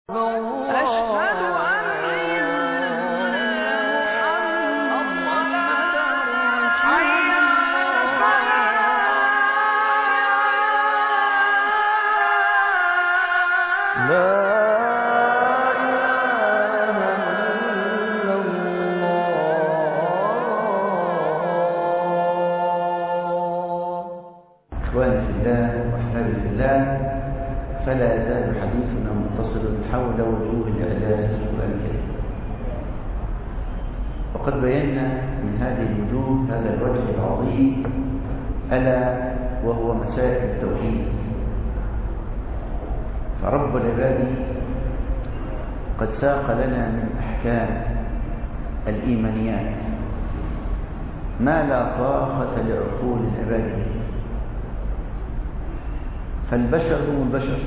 أشهد أن محمد حي على الصلاة. لا إله إلا الله. إخواني في الله وأحبابي في الله، فلا يزال حديثنا متصلا حول وجوه الإعجاز في القرآن الكريم. وقد بينا من هذه الوجوه هذا الوجه العظيم ألا وهو مسائل التوحيد. فرب العباد قد ساق لنا من أحكام الإيمانيات ما لا طاقة لعقول العباد به. فالبشر هم البشر،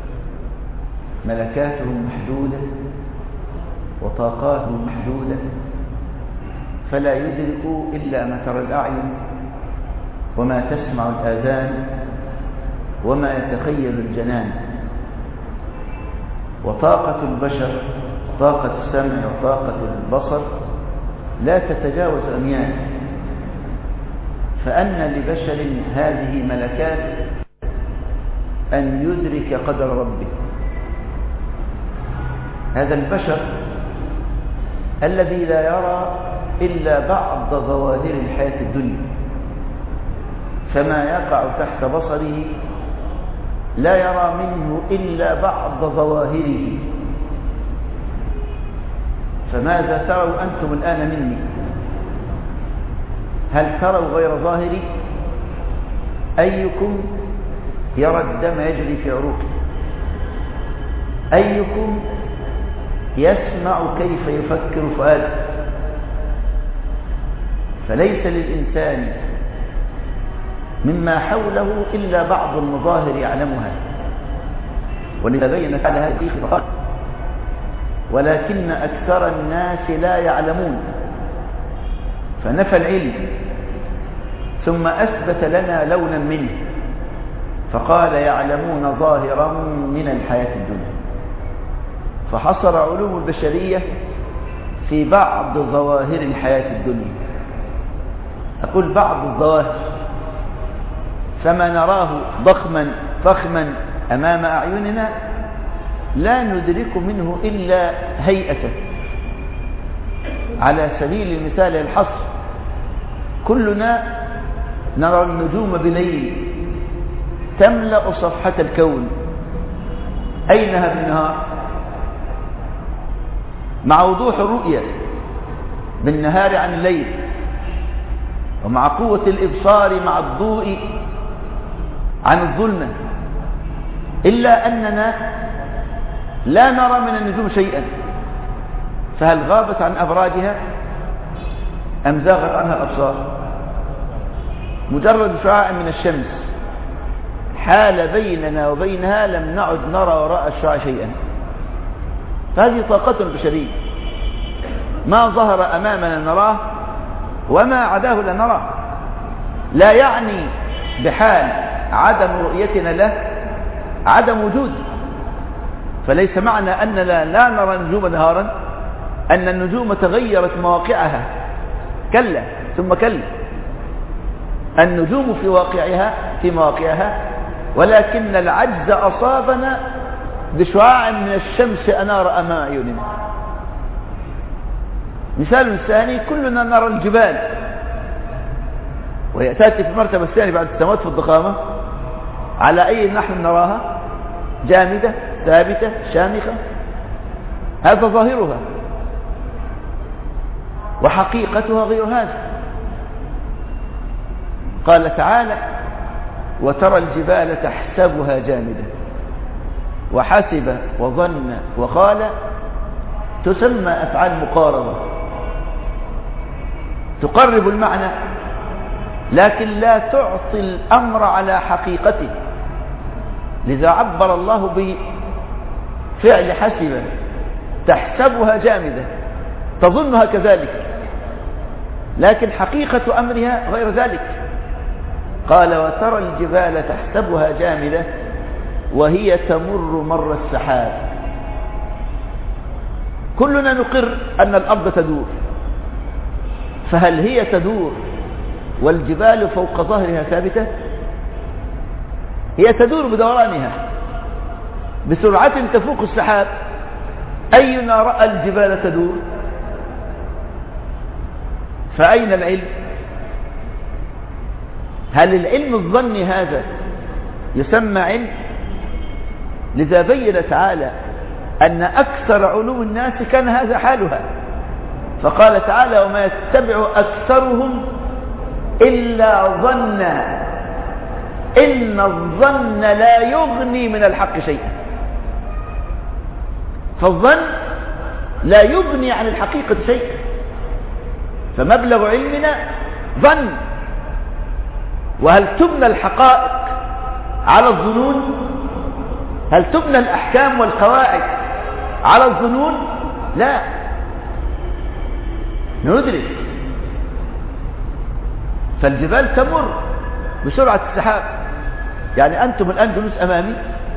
ملكاتهم محدودة وطاقاتهم محدودة، فلا يدرك إلا ما ترى الأعين وما تسمع الآذان وما يتخيل الجنان. وطاقة البشر، طاقة السمع وطاقة البصر لا تتجاوز أميال، فأن لبشر هذه ملكات أن يدرك قدر ربه. هذا البشر الذي لا يرى إلا بعض ظواهر الحياة الدنيا، فما يقع تحت بصره لا يرى منه إلا بعض ظواهره. فماذا تروا أنتم الآن مني؟ هل تروا غير ظاهري؟ أيكم يرى الدم يجري في عروقه؟ أيكم يسمع كيف يفكر فؤاده؟ فليس للإنسان مما حوله إلا بعض المظاهر يعلمها. ولذا بين تعالى هذه فقال: ولكن أكثر الناس لا يعلمون. فنفى العلم ثم أثبت لنا لونا منه فقال: يعلمون ظاهرا من الحياة الدنيا. فحصر علوم البشرية في بعض ظواهر الحياة الدنيا. أقول بعض الظواهر، فما نراه ضخما فخما أمام أعيننا لا ندرك منه إلا هيئته. على سبيل المثال الحصر، كلنا نرى النجوم بليل تملأ صفحة الكون. أينها بالنهار؟ مع وضوح الرؤية بالنهار عن الليل، ومع قوة الإبصار مع الضوء عن الظلمة، إلا أننا لا نرى من النجوم شيئا. فهل غابت عن أبراجها أم زاغت عنها الأبصار؟ مجرد شعاع من الشمس حال بيننا وبينها، لم نعد نرى وراء الشعاع شيئا. فهذه طاقة بشرية، ما ظهر أمامنا نراه وما عداه لا نراه. لا يعني بحال عدم رؤيتنا له عدم وجود. فليس معنى أننا لا نرى النجوم نهارا أن النجوم تغيرت مواقعها، كلا ثم كلا. النجوم في مواقعها، ولكن العجز أصابنا بشعاع من الشمس أنار أمام أعيننا. مثال ثاني، كلنا نرى الجبال، وهي تأتي في المرتبة الثانية بعد السماوات في الضخامة. على أي نحن نراها؟ جامدة ثابتة شامخة. هذا ظاهرها، وحقيقتها غير هذا. قال تعالى: وترى الجبال تحسبها جامدة وحسب وظن وقال. تسمى أفعال مقاربة، تقرب المعنى لكن لا تعطي الأمر على حقيقته. لذا عبر الله بفعل حسب، تحسبها جامدة، تظنها كذلك، لكن حقيقة أمرها غير ذلك. قال: وترى الجبال تحسبها جامدة وهي تمر مر السحاب. كلنا نقر أن الأرض تدور، فهل هي تدور والجبال فوق ظهرها ثابتة؟ هي تدور بدورانها بسرعة تفوق السحاب. أينا رأى الجبال تدور؟ فأين العلم؟ هل العلم الظني هذا يسمى علم؟ لذا بين تعالى أن أكثر علوم الناس كان هذا حالها، فقال تعالى وما يتبع أكثرهم إلا ظنا إن الظن لا يغني من الحق شيئا. فالظن لا يغني عن الحقيقة شيئا، فمبلغ علمنا ظن. وهل تبنى الحقائق على الظنون؟ هل تبنى الأحكام والقواعد على الظنون؟ لا، ندرك. فالجبال تمر بسرعة السحاب، يعني أنتم الآن جلوس أمامي،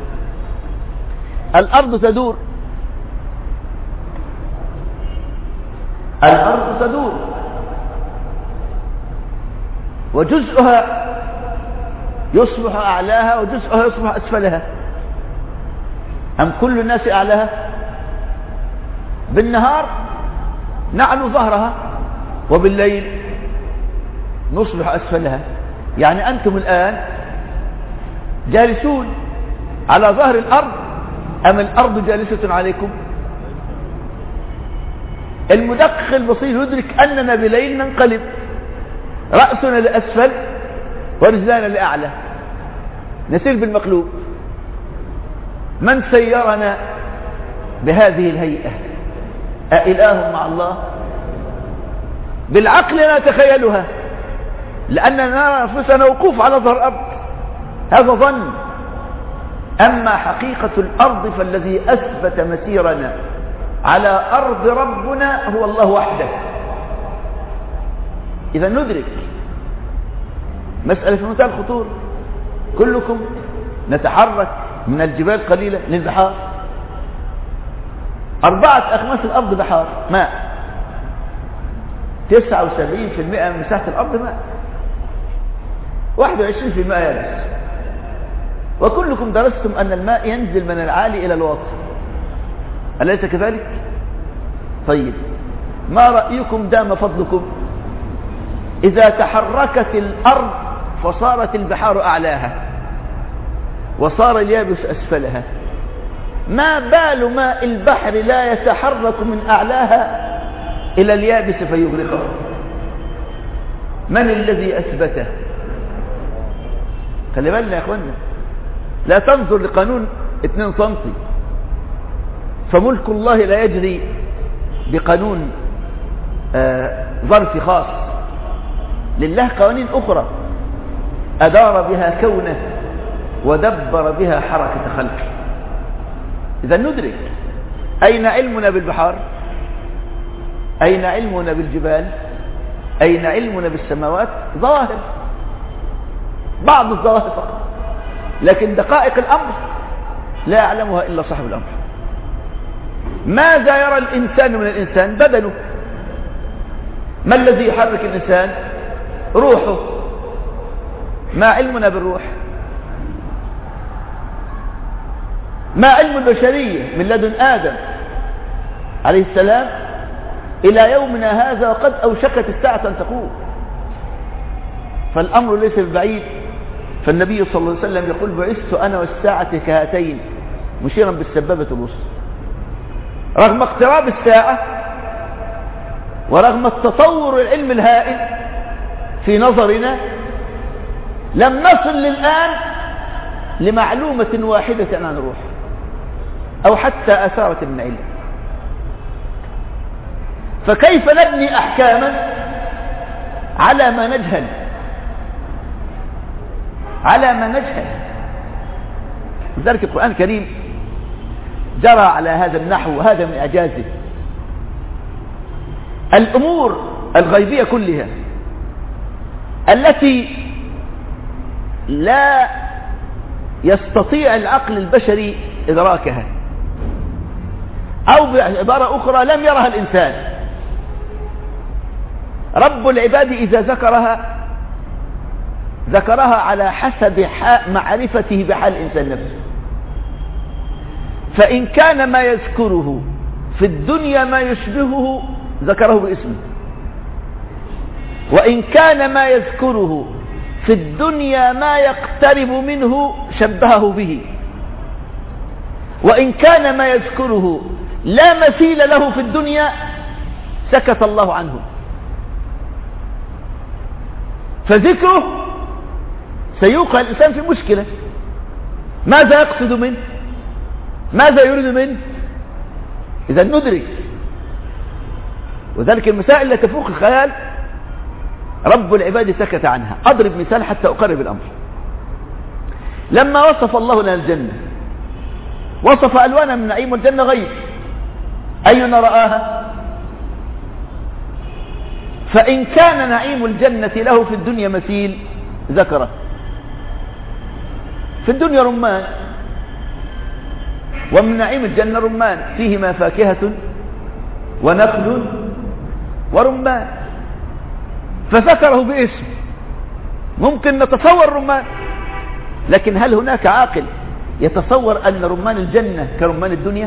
الأرض تدور، الأرض تدور وجزءها يصبح أعلاها وجزءها يصبح أسفلها. أم كل الناس أعلاها؟ بالنهار نعلو ظهرها وبالليل نصبح أسفلها. يعني أنتم الآن جالسون على ظهر الأرض أم الأرض جالسة عليكم؟ المدقق البصير يدرك أننا بليل ننقلب، رأسنا لأسفل ورجلنا لأعلى، نسير بالمقلوب. من سيرنا بهذه الهيئة؟ أإله مع الله؟ بالعقل نتخيلها لأننا نرى أنفسنا وقوف على ظهر الأرض، هذا ظن. أما حقيقة الأرض فالذي أثبت مسيرنا على أرض ربنا هو الله وحده. إذا ندرك مسألة في منتهى الخطورة. كلكم نتحرك من الجبال قليلا للبحار، 4/5 الأرض بحار ماء، 79% من مساحة الأرض ماء، 21% يابس. وكلكم درستم أن الماء ينزل من العالي إلى الواطي، أليس كذلك؟ طيب، ما رأيكم دام فضلكم إذا تحركت الأرض فصارت البحار أعلاها وصار اليابس أسفلها، ما بال ماء البحر لا يتحرك من أعلاها إلى اليابس فيغرقه؟ من الذي أثبته؟ خلي بالنا يا أخوانا، لا تنظر لقانون 2 سنتي، فملك الله لا يجري بقانون ظرفي خاص، لله قوانين أخرى أدار بها كونه ودبر بها حركة خلقه. إذا ندرك أين علمنا بالبحار؟ أين علمنا بالجبال؟ أين علمنا بالسماوات؟ ظواهر، بعض الظواهر فقط، لكن دقائق الأمر لا يعلمها إلا صاحب الأمر. ماذا يرى الإنسان من الإنسان؟ بدنه. ما الذي يحرك الإنسان؟ روحه. ما علمنا بالروح؟ ما علم البشرية من لدن آدم عليه السلام إلى يومنا هذا، وقد أوشكت الساعة أن تقوم، فالأمر ليس ببعيد. فالنبي صلى الله عليه وسلم يقول بعثت أنا والساعة كهاتين، مشيرا بالسبابة الوسطى. رغم اقتراب الساعة ورغم التطور العلمي الهائل في نظرنا، لم نصل للآن لمعلومة واحدة عن الروح أو حتى أثارة من علم. فكيف نبني أحكاما على ما نجهل؟ على ما نجهل. لذلك القرآن الكريم جرى على هذا النحو، وهذا من إعجازه. الأمور الغيبية كلها التي لا يستطيع العقل البشري إدراكها، أو بعبارة أخرى لم يرها الإنسان. رب العباد إذا ذكرها على حسب معرفته بحال الإنسان نفسه. فإن كان ما يذكره في الدنيا ما يشبهه ذكره باسمه، وإن كان ما يذكره في الدنيا ما يقترب منه شبهه به، وإن كان ما يذكره لا مثيل له في الدنيا سكت الله عنه. فذكره سيوقع الإنسان في مشكلة. ماذا يقصد منه؟ ماذا يريد منه؟ إذا ندرك. وذلك المسائل التي تفوق الخيال رب العباد سكت عنها. أضرب مثال حتى أقرب الأمر. لما وصف الله لنا الجنة وصف ألوانا من نعيم الجنة غير. أينا رآها؟ فإن كان نعيم الجنة له في الدنيا مثيل ذكره. في الدنيا رمان، ومن نعيم الجنة رمان فيهما فاكهة ونخل ورمان، فذكره باسم. ممكن نتصور رمان، لكن هل هناك عاقل يتصور أن رمان الجنة كرمان الدنيا؟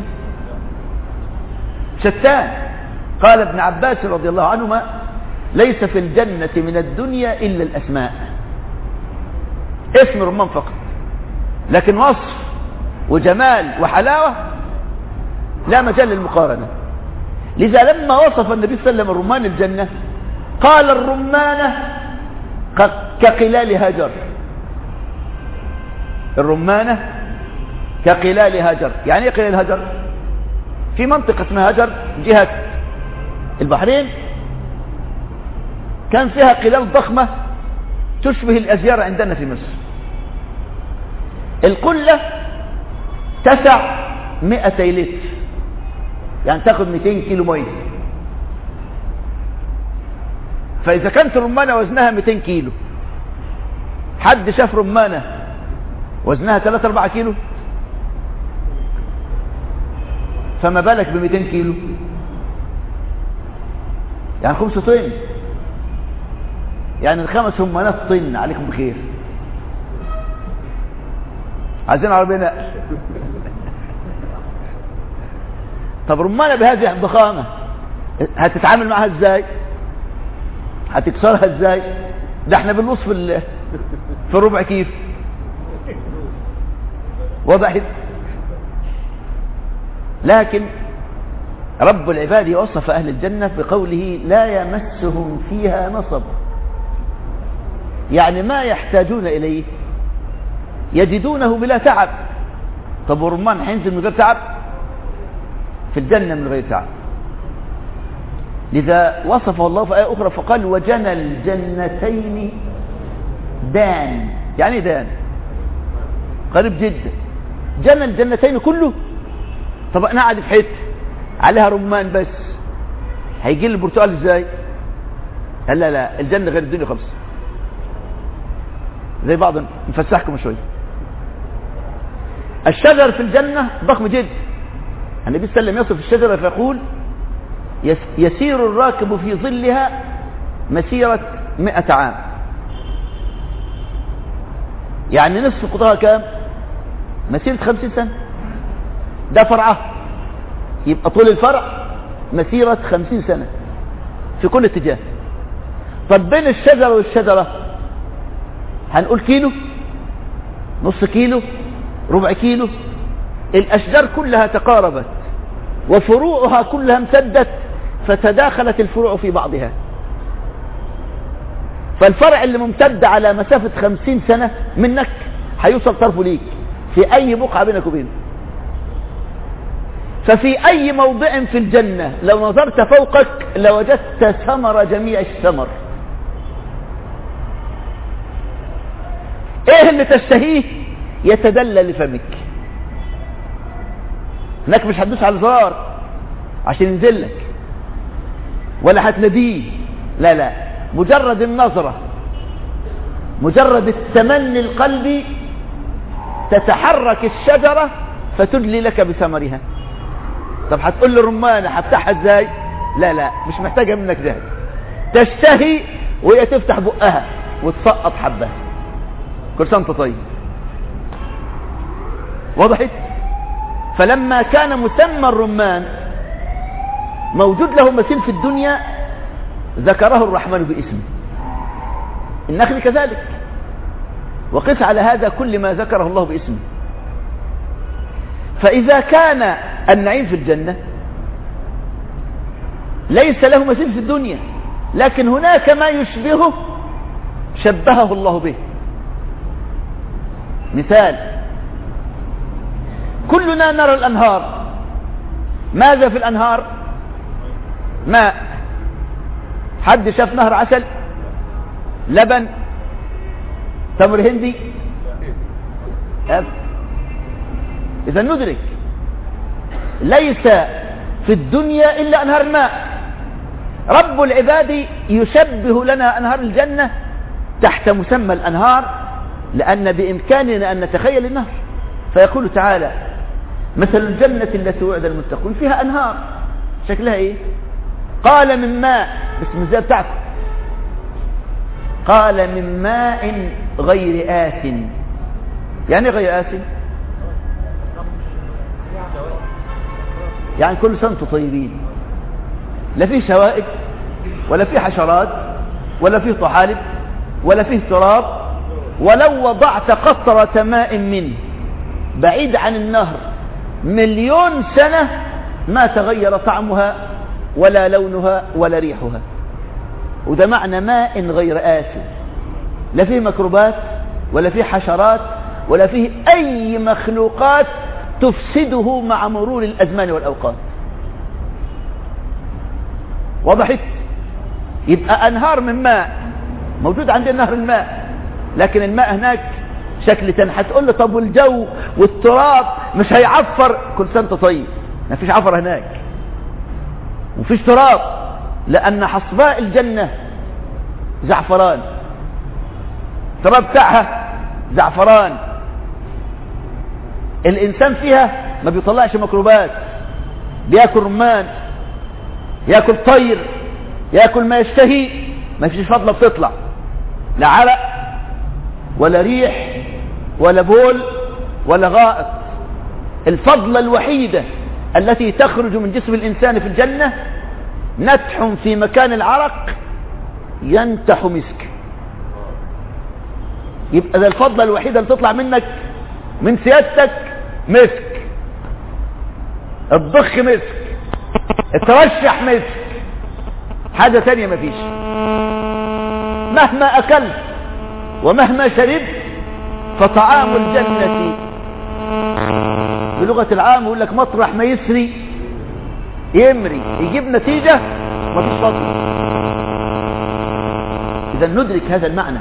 شتان. قال ابن عباس رضي الله عنهما: ليس في الجنة من الدنيا إلا الأسماء. اسم رمان فقط، لكن وصف وجمال وحلاوة لا مجال للمقارنة. لذا لما وصف النبي صلى الله عليه وسلم الرمان الجنة قال: الرمانة كقلال هجر. الرمانة كقلال هجر. يعني ايه قلال هجر؟ في منطقة اسمها هجر جهة البحرين كان فيها قلال ضخمة تشبه الأزيار عندنا في مصر. القلة تسع 200 لتر، يعني تاخد 200 كيلو مية. فإذا كانت الرمانة وزنها 200 كيلو، حد شاف رمانة وزنها 3-4 كيلو؟ فما بالك ب 200 كيلو، يعني 5 طن، يعني ال5 رمانات طن. عليكم بخير. عايزين عربية نقل. طب رمانة بهذه الضخامة هتتعامل معها ازاي؟ هتكسرها ازاي؟ ده احنا بنقص في الربع كيف. وضحت. لكن رب العباد وصف أهل الجنة بقوله: لا يمسهم فيها نصب. يعني ما يحتاجون إليه يجدونه بلا تعب. طب والرمان هينزل من غير تعب؟ في الجنة من غير تعب. لذا وصفه الله في آية أخرى فقال: وجنى الجنتين دان. يعني دان قريب جدا. جنى الجنتين كله. طب انا قاعد في حته عليها رمان بس، هيجي لي البرتقال ازاي؟ لا الجنة غير الدنيا خالص. زي بعض نفسحكم شويه. الشجر في الجنة ضخم جدا. النبي صلى الله عليه وسلم يصف الشجرة فيقول: يسير الراكب في ظلها مسيرة 100 عام. يعني نصف قطرها كام؟ مسيرة 50 سنة. ده فرعه، يبقى طول الفرع مسيرة 50 سنة في كل اتجاه. طب بين الشجرة والشجرة هنقول كيلو، نص كيلو، ربع كيلو. الأشجار كلها تقاربت وفروعها كلها امتدت، فتداخلت الفروع في بعضها. فالفرع اللي ممتد على مسافة 50 سنة منك هيوصل طرفه ليك في أي بقعة بينك وبينه. ففي أي موضع في الجنة لو نظرت فوقك لوجدت ثمر جميع الثمر. ايه اللي تشتهيه يتدلى لفمك. هناك مش هتدوس على الزرار عشان ينزل لك ولا هتناديه، لا، مجرد النظرة، مجرد التمني القلبي تتحرك الشجرة فتدلي لك بثمرها. طب هتقول لي رمانة هفتحها ازاي؟ لا لا، مش محتاجة منك جهد، تشتهي وهي تفتح بقها وتسقط حبها. كل سنة وانت طيب. وضحت؟ فلما كان مسمى الرمان موجود له مثيل في الدنيا ذكره الرحمن باسمه. النخل كذلك، وقس على هذا كل ما ذكره الله باسمه. فإذا كان النعيم في الجنة ليس له مثيل في الدنيا، لكن هناك ما يشبهه شبهه الله به. مثال: كلنا نرى الأنهار. ماذا في الأنهار؟ ماء. حد شاف نهر عسل؟ لبن؟ تمر هندي؟ إذا ندرك ليس في الدنيا إلا أنهار الماء. رب العباد يشبه لنا أنهار الجنة تحت مسمى الأنهار، لأن بإمكاننا أن نتخيل النهر. فيقول تعالى: مثل الجنة التي وعد المتقون فيها أنهار. شكلها إيه؟ قال من ماء، باسم الزي بتاعته، قال من ماء غير آس. يعني غير آس؟ يعني كل سنة طيبين، لا فيه سوائد ولا فيه حشرات ولا فيه طحالب ولا فيه تراب. ولو وضعت قطرة ماء منه بعيد عن النهر 1,000,000 سنة ما تغير طعمها ولا لونها ولا ريحها. وده معنى ماء غير آسن، لا فيه ميكروبات ولا فيه حشرات ولا فيه أي مخلوقات تفسده مع مرور الأزمان والأوقات. وضحت؟ يبقى أنهار من ماء موجود عندنا نهر الماء، لكن الماء هناك شكل تاني. هتقول له طب والجو والتراب مش هيعفر؟ كل سنة طيب، ما فيش عفر هناك ومفيش تراب، لأن حصباء الجنة زعفران، التراب بتاعها زعفران. الإنسان فيها ما بيطلعش ميكروبات، بياكل رمان، ياكل طير، ياكل ما يشتهي، ما فيش فضلة بتطلع، لا عرق ولا ريح ولا بول ولا غائط. الفضلة الوحيدة التي تخرج من جسم الإنسان في الجنة نتح في مكان العرق ينتح مسك. يبقى ذا الفضلة الوحيدة اللي تطلع منك من سيادتك مسك، الضخ مسك، الترشح مسك، حاجة تانية مفيش. مهما أكلت ومهما شربت فطعام الجنة بلغة العام يقول لك مطرح ما يسري يمري، يجيب نتيجة مفيش فضل. إذا ندرك هذا المعنى.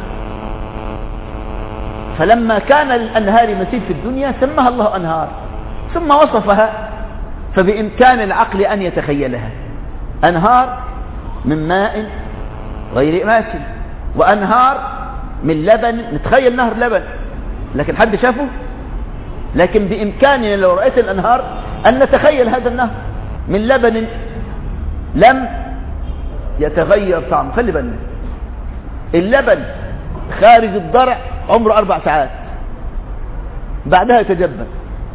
فلما كان الأنهار مثيل في الدنيا سماها الله أنهار، ثم وصفها فبإمكان العقل أن يتخيلها. أنهار من ماء غير ماس، وأنهار من لبن. نتخيل نهر لبن، لكن حد شافه؟ لكن بإمكاننا لو رأيت الأنهار أن نتخيل هذا النهر من لبن لم يتغير طعمه. خلي بالنا، اللبن خارج الضرع عمره 4 ساعات، بعدها يتجبن.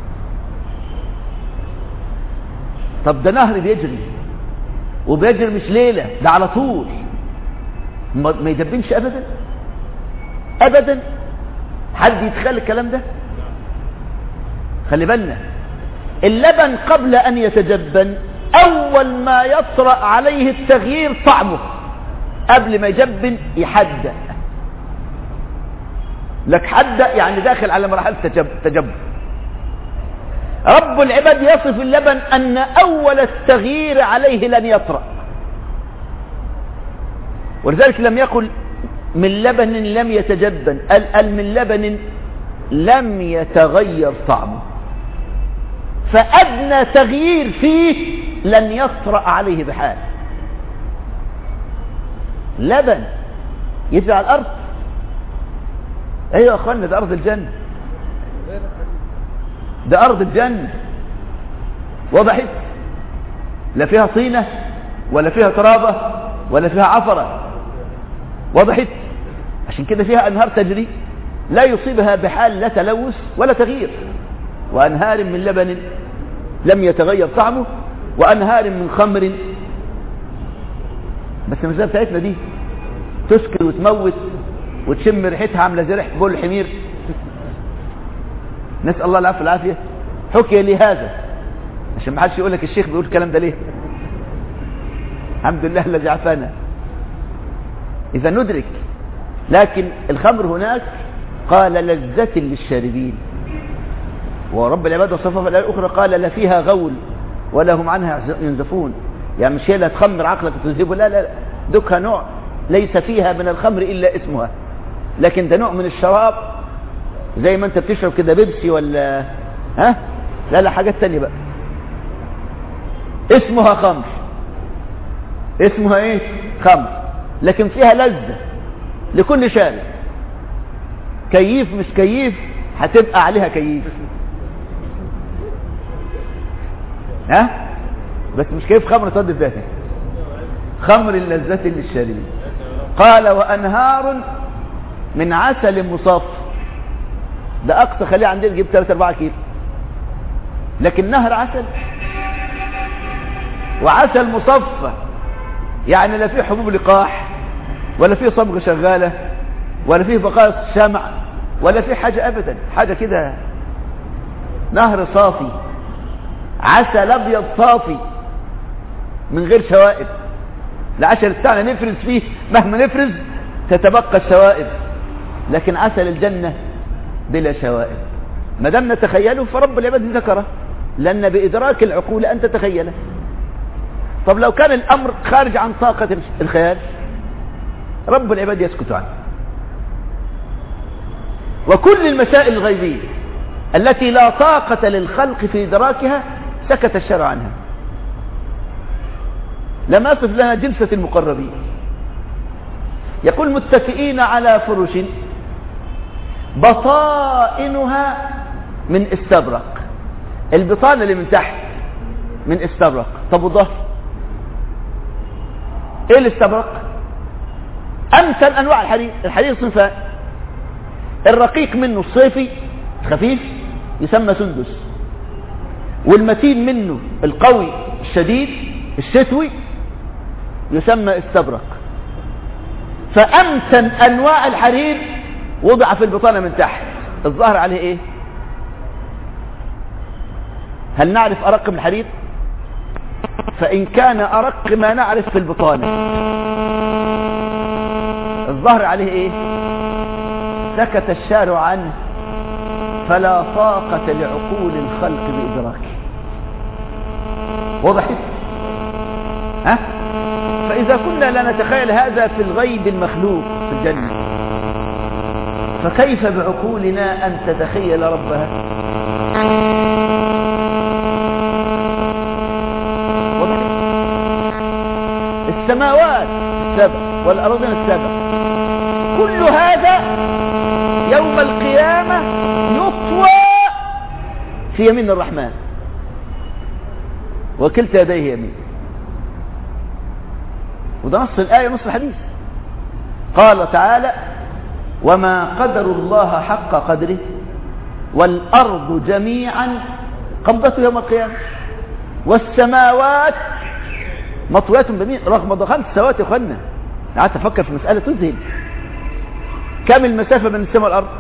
طب ده نهر بيجري، وبيجري مش ليلة، ده على طول، ما يجبنش أبدا أبدا. حد يتخيل الكلام ده؟ خلي بالنا، اللبن قبل أن يتجبن أول ما يطرأ عليه التغيير طعمه، قبل ما يجبن يحدق. لك حدق يعني داخل على مرحلة تجبن. رب العباد يصف اللبن أن أول التغيير عليه لن يطرأ، ولذلك لم يقل من لبن لم يتجبن، قال من لبن لم يتغير طعمه، فأدنى تغيير فيه لن يطرأ عليه بحال. لبن يجري على الأرض، ايوه يا اخوانا، ده أرض الجنة، ده أرض الجنة. وضحت؟ لا فيها طينة ولا فيها ترابة ولا فيها عفرة. وضحت؟ عشان كده فيها أنهار تجري لا يصيبها بحال لا تلوث ولا تغيير، وأنهار من لبن لم يتغير طعمه، وأنهار من خمر. بس المسألة بتاعتنا دي تسكر وتموت وتشم ريحتها عاملة زي ريحة بول الحمير. نسأل الله العفو والعافية. حكي لي هذا عشان ما حدش يقول لك الشيخ بيقول الكلام ده ليه. الحمد لله الذي عافانا. إذا ندرك، لكن الخمر هناك قال لذة للشاربين، ورب العباد وصفها في الآية الأخرى قال لا فيها غول ولا هم عنها ينزفون. يعني مش هي لا تخمر عقلك وتذهبه، لا لا، دكها نوع ليس فيها من الخمر إلا اسمها، لكن ده نوع من الشراب زي ما انت بتشرب كده بيبسي ولا لا لا، حاجات تانية بقى اسمها خمر. اسمها ايه؟ خمر، لكن فيها لذة لكل شارب. كيف مش كيف هتبقى عليها كيف، بس مش كيف خمر صد ذاته، خمر اللذة للشاربين. قال وأنهار من عسل مصفى. ده أقصى خليه عندنا تجيب 3-4 كيلو، لكن نهر عسل وعسل مصفى، يعني لا فيه حبوب لقاح ولا فيه صبغ شغالة ولا فيه بقايا شمع ولا فيه حاجة أبدا، حاجة كده نهر صافي، عسل أبيض صافي من غير شوائب. العسل بتاعنا نفرز فيه مهما نفرز تتبقى الشوائب، لكن عسل الجنة بلا شوائب. ما دام نتخيله فرب العباد ذكره، لأن بإدراك العقول أن تتخيله. طب لو كان الأمر خارج عن طاقة الخيال رب العباد يسكت عنه. وكل المسائل الغيبية التي لا طاقة للخلق في إدراكها سكت الشرع عنها. لما يصف لها جلسة المقربين يقول متكئين على فرش بطائنها من استبرق. البطانة اللي من تحت من استبرق. طب والظهر ايه الاستبرق؟ امثل انواع الحرير. الحرير صنفان، الرقيق منه الصيفي خفيف يسمى سندس، والمتين منه القوي الشديد الشتوي يسمى استبرق. فامثل انواع الحرير وضع في البطانة من تحت. الظهر عليه ايه؟ هل نعرف ارق من الحرير؟ فان كان ارق ما نعرف في البطانة. الظهر عليه ايه؟ سكت الشارع عنه فلا طاقة لعقول الخلق بإدراكه. وضحت؟ فإذا كنا لا نتخيل هذا في الغيب المخلوق في الجنة، فكيف بعقولنا أن تتخيل ربها؟ وضحت؟ السماوات السبع والأرضين السبع كل هذا يوم القيامة يطوى في يمين الرحمن، وكلتا يديه يمين. وده نص الآية نص الحديث. قال تعالى وما قدر الله حق قدره والأرض جميعا قبضته يوم القيامة والسماوات مطويات بمين. رغم ضخامة السماوات يا اخوانا، قعدت افكر في مسألة تذهل. كم المسافة بين السماء والأرض؟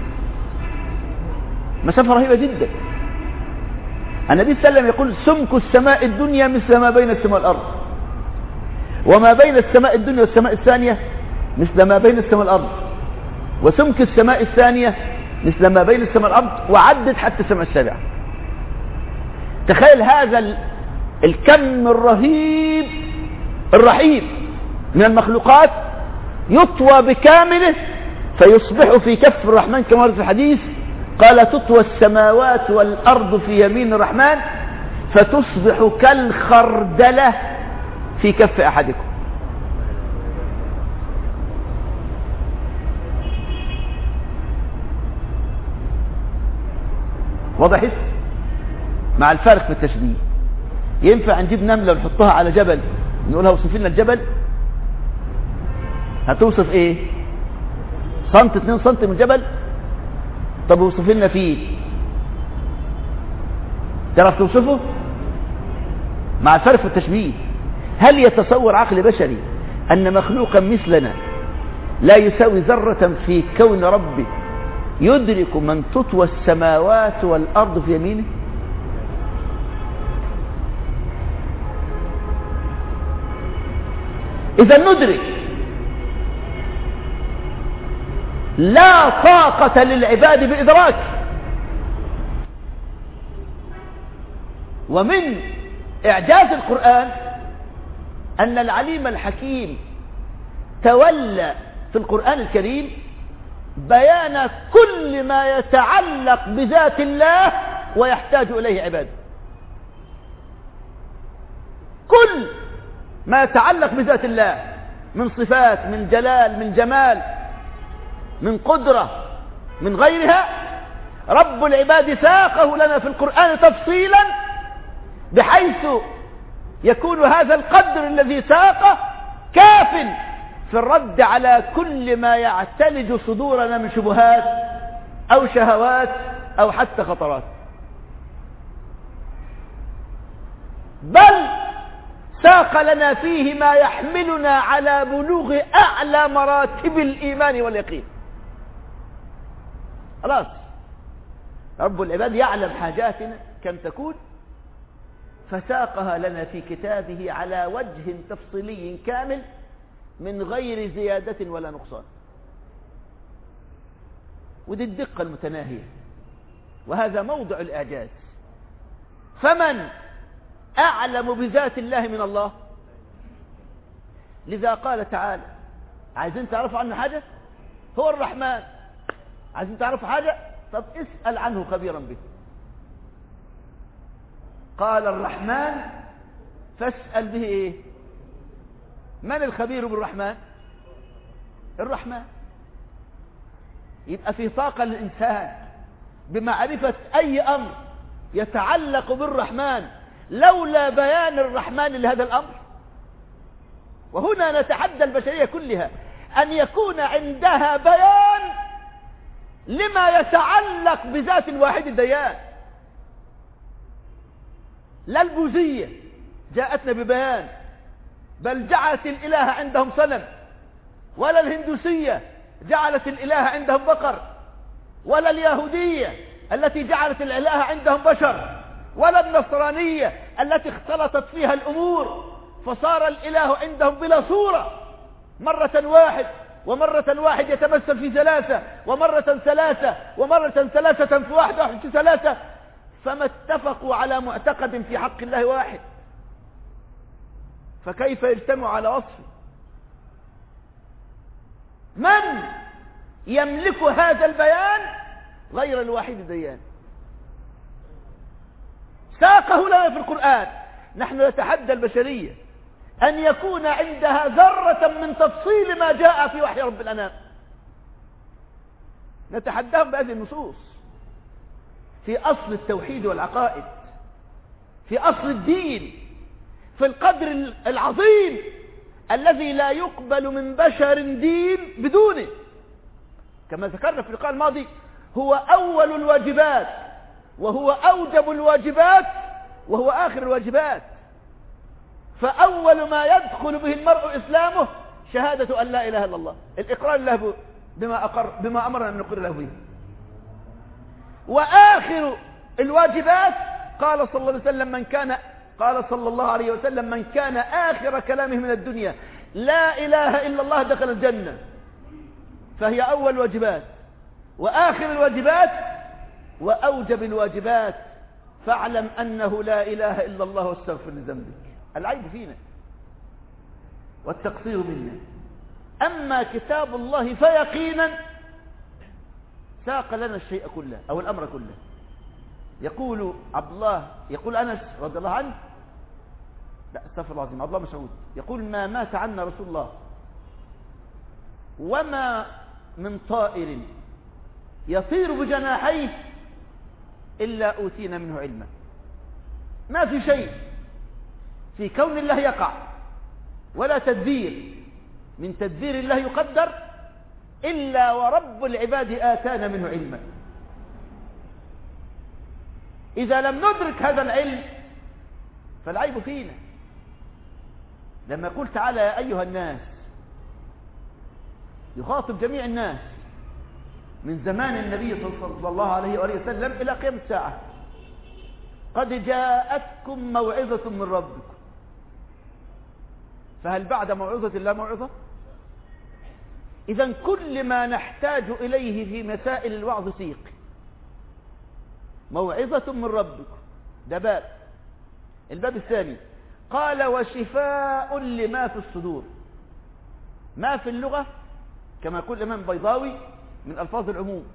مسافة رهيبة جدا. النبي صلى الله عليه وسلم يقول سمك السماء الدنيا مثل ما بين السماء والأرض، وما بين السماء الدنيا والسماء الثانية مثل ما بين السماء والأرض، وسمك السماء الثانية مثل ما بين السماء والأرض، وعدد حتى السماء السابعة. تخيل هذا الكم الرهيب الرحيب من المخلوقات يطوى بكامله فيصبح في كف الرحمن كما ورد في الحديث. قال تطوى السماوات والأرض في يمين الرحمن فتصبح كالخردلة في كف أحدكم. وضحت؟ مع الفارق في التشبيه. ينفع نجيب نملة ونحطها على جبل نقولها وصف لنا الجبل؟ هتوصف ايه؟ سنت 2 سنت من الجبل؟ طب وصف لنا فيه، تعرف توصفه؟ مع الفرق والتشبيه. هل يتصور عقل بشري أن مخلوقا مثلنا لا يساوي ذرة في كون ربه يدرك من تطوى السماوات والأرض في يمينه؟ إذا ندرك لا طاقة للعباد بإدراك. ومن إعجاز القرآن أن العليم الحكيم تولى في القرآن الكريم بيان كل ما يتعلق بذات الله ويحتاج إليه عباده. كل ما يتعلق بذات الله من صفات، من جلال، من جمال، من قدرة، من غيرها، رب العباد ساقه لنا في القرآن تفصيلا بحيث يكون هذا القدر الذي ساقه كاف في الرد على كل ما يعتلج صدورنا من شبهات أو شهوات أو حتى خطرات. بل ساق لنا فيه ما يحملنا على بلوغ أعلى مراتب الإيمان واليقين. خلاص رب العباد يعلم حاجاتنا كم تكون، فساقها لنا في كتابه على وجه تفصيلي كامل من غير زيادة ولا نقصان. ودي الدقة المتناهية، وهذا موضع الإعجاز. فمن أعلم بذات الله من الله؟ لذا قال تعالى: عايزين تعرفوا عنه حاجة؟ هو الرحمن. عايزين تعرفوا حاجة؟ طب اسأل عنه خبيرا به. قال الرحمن فاسأل به ايه؟ من الخبير بالرحمن؟ الرحمن. يبقى في طاقة للإنسان بمعرفة أي أمر يتعلق بالرحمن لولا بيان الرحمن لهذا الأمر. وهنا نتحدى البشرية كلها أن يكون عندها بيان لما يتعلق بذات الواحد الديان. لا البوذية جاءتنا ببيان، بل جعلت الإله عندهم صنم، ولا الهندوسية جعلت الإله عندهم بقر، ولا اليهودية التي جعلت الإله عندهم بشر، ولا النصرانية التي اختلطت فيها الأمور فصار الإله عندهم بلا صورة، مرة واحد ومرة واحد يتمثل في ثلاثة، ومرة ثلاثة، ومرة ثلاثة في واحد في ثلاثة، فما اتفقوا على معتقد في حق الله واحد، فكيف يجتمع على وصفه؟ من يملك هذا البيان غير الواحد الديان؟ ساقه لنا في القرآن. نحن نتحدى البشرية أن يكون عندها ذرة من تفصيل ما جاء في وحي رب الأنام. نتحداهم بهذه النصوص في أصل التوحيد والعقائد، في أصل الدين، في القدر العظيم الذي لا يقبل من بشر دين بدونه. كما ذكرنا في اللقاء الماضي، هو أول الواجبات، وهو أوجب الواجبات، وهو آخر الواجبات. فأول ما يدخل به المرء إسلامه شهادة أن لا إله إلا الله، الإقرار له بما أمرنا أن نقر له به. وآخر الواجبات قال صلى الله عليه وسلم من كان آخر كلامه من الدنيا لا إله إلا الله دخل الجنة. فهي أول الواجبات وآخر الواجبات وأوجب الواجبات. فاعلم أنه لا إله إلا الله واستغفر لذنبك. العيب فينا والتقصير منا. أما كتاب الله فيقينا ساق لنا الشيء كله أو الأمر كله. يقول أنس رضي الله عنه، لا استغفر الله العظيم، عبد الله مسعود يقول: ما مات عنا رسول الله وما من طائر يطير بجناحيه إلا أوتينا منه علما. ما في شيء في كون الله يقع، ولا تدبير من تدبير الله يقدر إلا ورب العباد آتانا منه علما. إذا لم ندرك هذا العلم فالعيب فينا. لما يقول تعالى يا أيها الناس، يخاطب جميع الناس من زمان النبي صلى الله عليه وآله وسلم إلى قيام الساعة. قد جاءتكم موعظة من ربكم، فهل بعد موعظة الله موعظة؟ إذن كل ما نحتاج إليه في مسائل الوعظ سيق. موعظة من ربكم، ده باب. الباب الثاني قال وشفاء لما في الصدور. ما في اللغة كما يقول الإمام البيضاوي من ألفاظ العموم،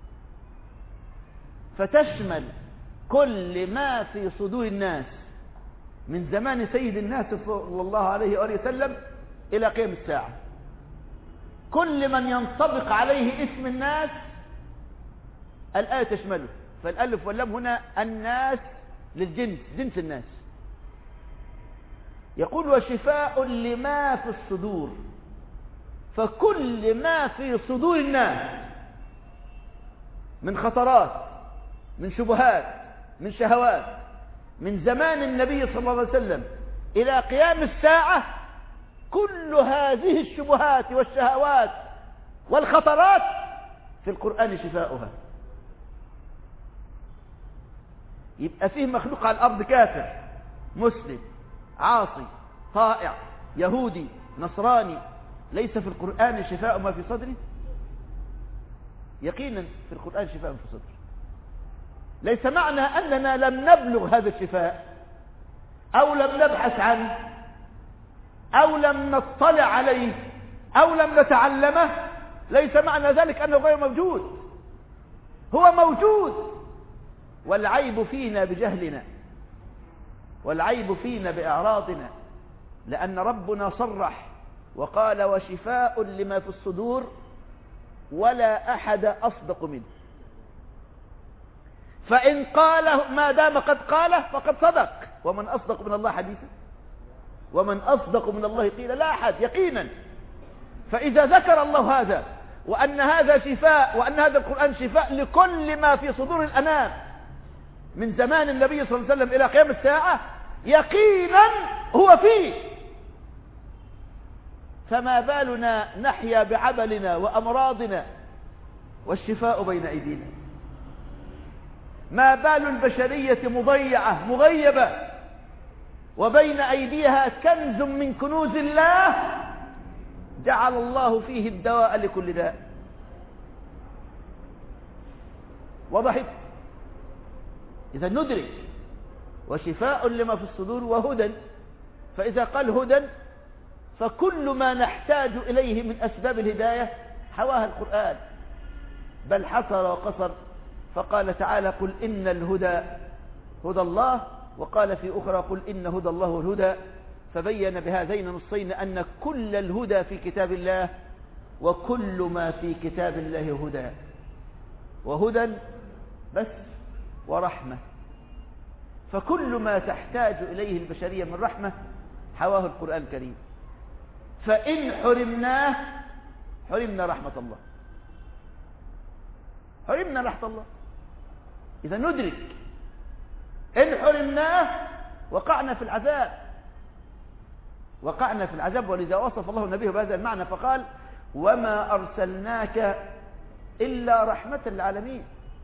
فتشمل كل ما في صدور الناس من زمان سيد الناس صلى الله عليه وآله وسلم إلى قيام الساعة. كل من ينطبق عليه اسم الناس الآية تشمله. فالألف واللام هنا الناس للجنس، جنس الناس. يقول وشفاء لما في الصدور، فكل ما في صدور الناس من خطرات، من شبهات، من شهوات، من زمان النبي صلى الله عليه وسلم إلى قيام الساعة، كل هذه الشبهات والشهوات والخطرات في القرآن شفاؤها. يبقى فيه مخلوق على الأرض كافر، مسلم، عاصي، طائع، يهودي، نصراني، ليس في القرآن شفاء ما في صدره؟ يقينا في القرآن شفاء في صدره. ليس معنى أننا لم نبلغ هذا الشفاء أو لم نبحث عنه أو لم نطلع عليه أو لم نتعلمه، ليس معنى ذلك أنه غير موجود. هو موجود، والعيب فينا بجهلنا، والعيب فينا بإعراضنا، لأن ربنا صرح وقال وشفاء لما في الصدور ولا أحد أصدق منه. فإن قاله ما دام قد قاله فقد صدق، ومن أصدق من الله حديثا، ومن أصدق من الله قيلا، لا أحد يقينا. فإذا ذكر الله هذا وأن هذا شفاء، وأن هذا القرآن شفاء لكل ما في صدور الأنام من زمان النبي صلى الله عليه وسلم إلى قيام الساعة، يقينا هو فيه. فما بالنا نحيا بعبلنا وأمراضنا والشفاء بين أيدينا؟ ما بال البشرية مضيعة مغيبة وبين أيديها كنز من كنوز الله جعل الله فيه الدواء لكل داء. وضحت؟ إذا ندرك وشفاء لما في الصدور وهدى. فإذا قال هدى فكل ما نحتاج إليه من أسباب الهداية حواها القرآن، بل حصر وقصر فقال تعالى قل إن الهدى هدى الله، وقال في أخرى قل إن هدى الله هو الهدى. فبين بهذين النصين أن كل الهدى في كتاب الله، وكل ما في كتاب الله هدى، وهدى بس ورحمة. فكل ما تحتاج إليه البشرية من رحمة حواه القرآن الكريم. فإن حرمناه حرمنا رحمة الله، حرمنا رحمة الله. إذا ندرك إن حرمناه وقعنا في العذاب، وقعنا في العذاب. ولذا وصف الله النبي بهذا المعنى فقال وما أرسلناك إلا رحمة للعالمين.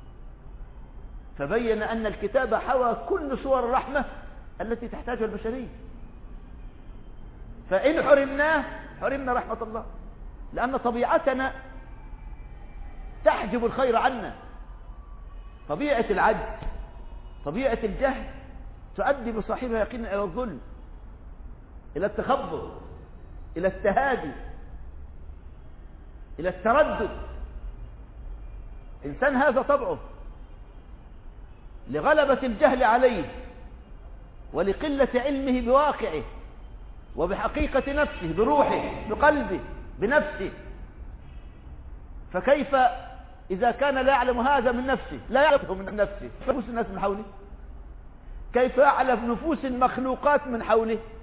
فبين أن الكتاب حوى كل صور الرحمة التي تحتاجها البشرية. فإن حرمناه حرمنا رحمة الله، لأن طبيعتنا تحجب الخير عنا. طبيعة العجز، طبيعة الجهل تؤدي بصاحبها يقينا إلى الظلم، إلى التخبط، إلى التهادي، إلى التردد. إنسان هذا طبعه لغلبة الجهل عليه ولقلة علمه بواقعه وبحقيقة نفسه، بروحه، بقلبه، بنفسه. فكيف إذا كان لا يعلم هذا من نفسه، لا يعرفه من نفسه، نفوس الناس من حوله؟ كيف يعلم نفوس المخلوقات من حوله؟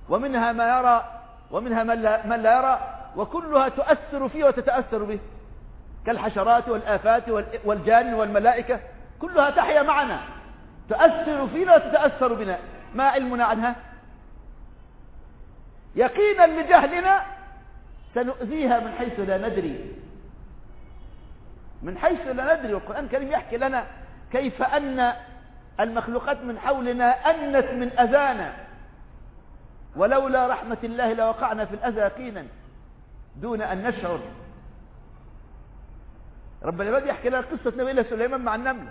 ومنها ما يرى ومنها من لا يرى، وكلها تؤثر فيه وتتأثر به، كالحشرات والآفات والجان والملائكة، كلها تحيا معنا تؤثر فينا وتتأثر بنا، ما علمنا عنها؟ يقينا لجهلنا سنؤذيها من حيث لا ندري، من حيث لا ندري. والقرآن الكريم يحكي لنا كيف أن المخلوقات من حولنا أنت من أذانا، ولولا رحمة الله لوقعنا في الأذى يقينا دون أن نشعر. رب العباد يحكي لنا قصة نبي الله سليمان مع النملة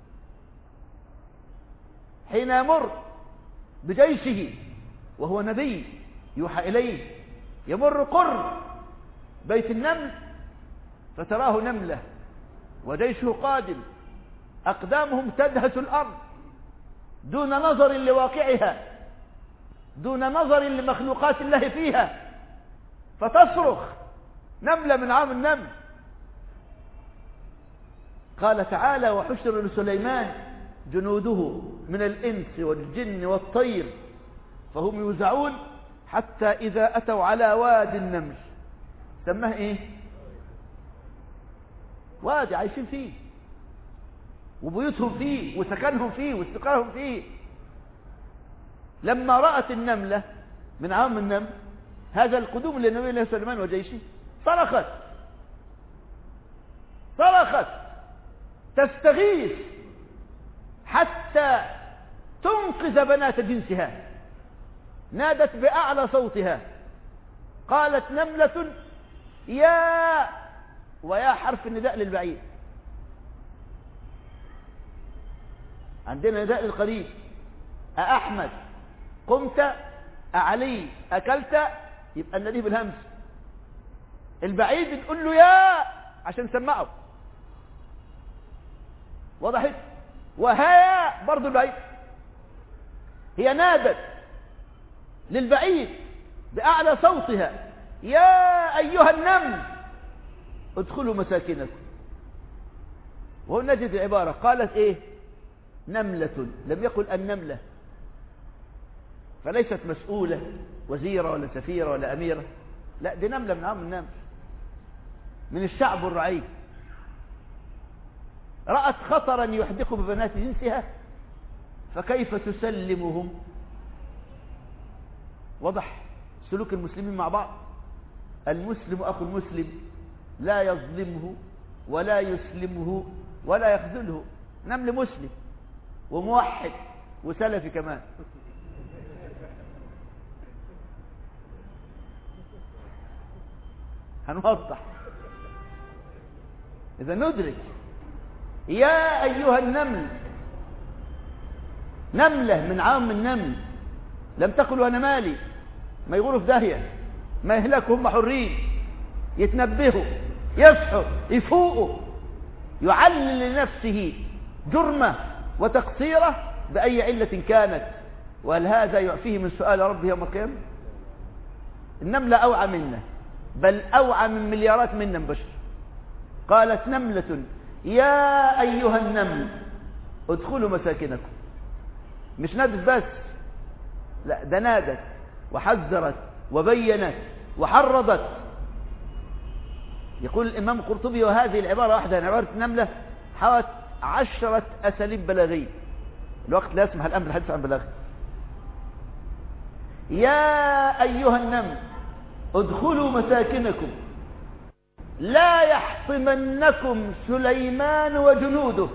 حين يمر بجيشه وهو نبي يوحى إليه، يمر قرب بيت النمل فتراه نملة وجيشه قادم، أقدامهم تدهس الأرض دون نظر لواقعها، دون نظر لمخلوقات الله فيها، فتصرخ نملة من عام النمل. قال تعالى: وحشر لسليمان جنوده من الإنس والجن والطير فهم يوزعون حتى إذا أتوا على واد النمل. سماه إيه؟ وادي عايشين فيه وبيوتهم فيه وسكنهم فيه واستقرارهم فيه. لما رأت النملة من عام النمل هذا القدوم للنبي الله سليمان وجيشه، صرخت تستغيث حتى تنقذ بنات جنسها، نادت بأعلى صوتها قالت نملة يا، ويا حرف النداء للبعيد، عندنا نداء للقريب، أأحمد قمت، أعلي أكلت، يبقى النداء بالهمس. البعيد نقول له يا عشان نسمعه، وضحت؟ وهيا برضو البعيد، هي نادت للبعيد بأعلى صوتها يا أيها النمل ادخلوا مساكنكم. وهو نجد العبارة قالت إيه؟ نملة، لم يقل النملة، فليست مسؤولة وزيرة ولا سفيرة ولا أميرة، لا دي نملة من عام النمل، من الشعب الرعيل، رأت خطرا يحدق ببنات جنسها فكيف تسلمهم؟ وضح سلوك المسلمين مع بعض. المسلم أخو المسلم لا يظلمه ولا يسلمه ولا يخذله. نمل مسلم وموحد وسلفي كمان. هنوضح إذا ندرك. يا أيها النمل، نملة من عام النمل، لم تقل وأنا مالي، ما يغوروا في داهية، ما يهلكوا، هم حرين، يتنبهوا، يصحوا، يفوقوا، يعلل لنفسه جرمه وتقصيره بأي علة كانت. وهل هذا يعفيه من سؤال ربه يوم القيامة؟ النملة أوعى منا، بل أوعى من مليارات منا بشر. قالت نملة يا أيها النمل ادخلوا مساكنكم. مش نادت بس، لا ده نادت وحذرت وبينت وحرضت. يقول الإمام القرطبي وهذه العبارة واحدة، عبارة النملة حوت 10 أساليب بلاغية، الوقت لا يسمح الآن بالحديث عن بلاغة. يا أيها النمل ادخلوا مساكنكم لا يحطمنكم سليمان وجنوده.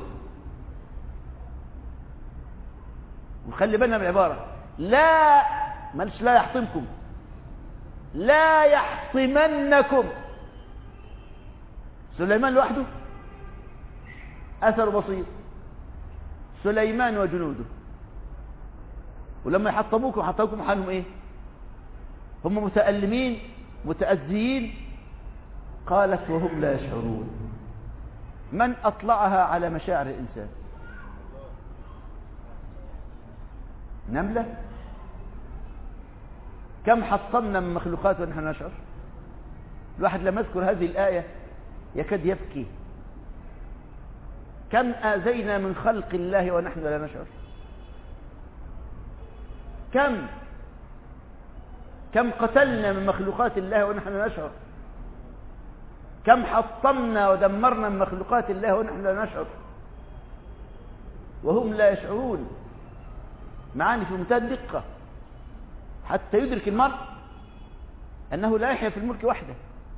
وخلي بالنا من العبارة، لا مالش لا يحطمكم، لا يحطمنكم. سليمان لوحده أثر بسيط، سليمان وجنوده. ولما يحطموكم حالهم ايه؟ هم متألمين متأذيين. قالت وهم لا يشعرون. من أطلعها على مشاعر الإنسان؟ نملة. كم حطمنا من مخلوقات ونحن نشعر؟ الواحد لما يذكر هذه الآية يكاد يبكي. كم آذينا من خلق الله ونحن لا نشعر؟ كم كم قتلنا من مخلوقات الله ونحن لا نشعر، كم حطمنا ودمرنا من مخلوقات الله ونحن لا نشعر وهم لا يشعرون. معاني في منتهى الدقة حتى يدرك المرء أنه لا يحيا في الملك وحده،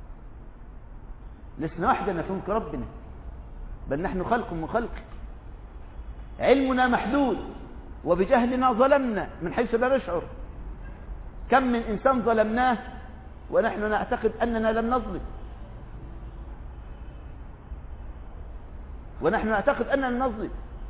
لسنا وحدنا في ملك ربنا، بل نحن خلق من خلقه. علمنا محدود وبجهلنا ظلمنا من حيث لا نشعر. كم من إنسان ظلمناه ونحن نعتقد أننا لم نظلم، ونحن نعتقد أننا نظلم.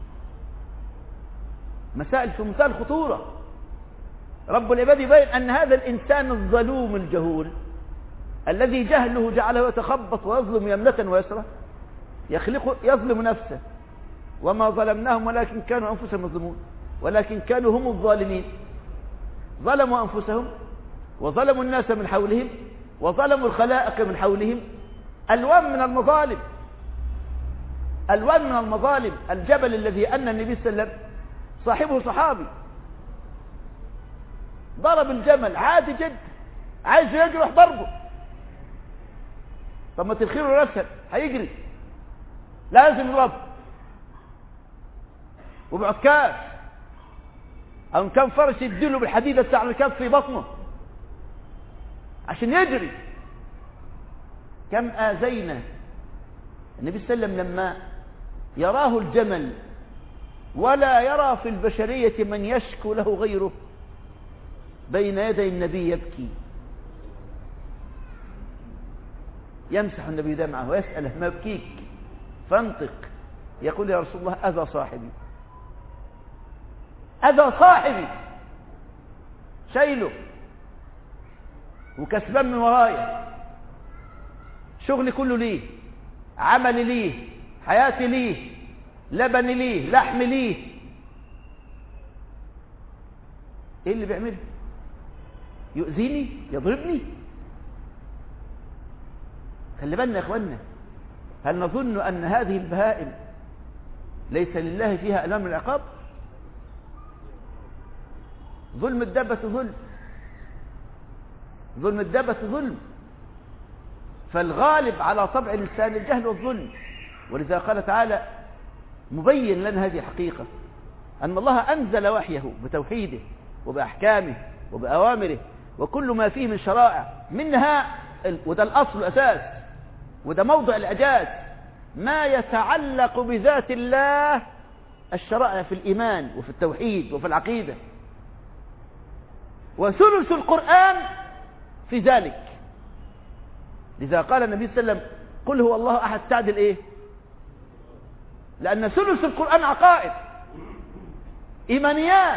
مسائل في منتهى الخطورة. رب العباد يبين أن هذا الإنسان الظلوم الجهول الذي جهله جعله يتخبط ويظلم يمنة ويسرى يظلم نفسه، وما ظلمناهم ولكن كانوا أنفسهم يظلمون، ولكن كانوا هم الظالمين. ظلموا أنفسهم وظلموا الناس من حولهم وظلموا الخلائق من حولهم. ألوان من المظالم، ألوان من المظالم. الجبل الذي أن النبي صلى الله عليه وسلم صاحبه صحابي ضرب الجمل عادي جدا، عايز يجرح ضربه، طب ما تدخله رسل هيجري، لازم يضربه وبعكاز أو كان فرس يديله بالحديدة بتاع الكف في بطنه عشان يجري. كم آذينا النبي صلى الله عليه وسلم لما يراه الجمل ولا يرى في البشرية من يشكو له غيره، بين يدي النبي يبكي، يمسح النبي دمعه ويسأله ما يبكيك، فانطق، يقول يا رسول الله أذى صاحبي، أذى صاحبي، شايله وكسبان من ورايا، شغلي كله ليه، عملي ليه، حياتي ليه، لبني ليه، لحمي ليه. ايه اللي بيعمله؟ يؤذيني، يضربني. خلي بالنا يا اخوانا، هل نظن ان هذه البهائم ليس لله فيها الام من العقاب؟ ظلم الدابة ظلم، ظلم الدابة ظلم. فالغالب على طبع الإنسان الجهل والظلم، ولذا قال تعالى مبين لنا هذه الحقيقة، أن الله أنزل وحيه بتوحيده وبأحكامه وبأوامره وكل ما فيه من شرائع، منها وده الأصل الأساس وده موضع الإعجاز ما يتعلق بذات الله، الشرائع في الإيمان وفي التوحيد وفي العقيدة. وثلث القرآن في ذلك. لذا قال النبي صلى الله عليه وسلم قل هو الله أحد، تعدل إيه؟ لأن ثلث القرآن عقائد إيمانيات،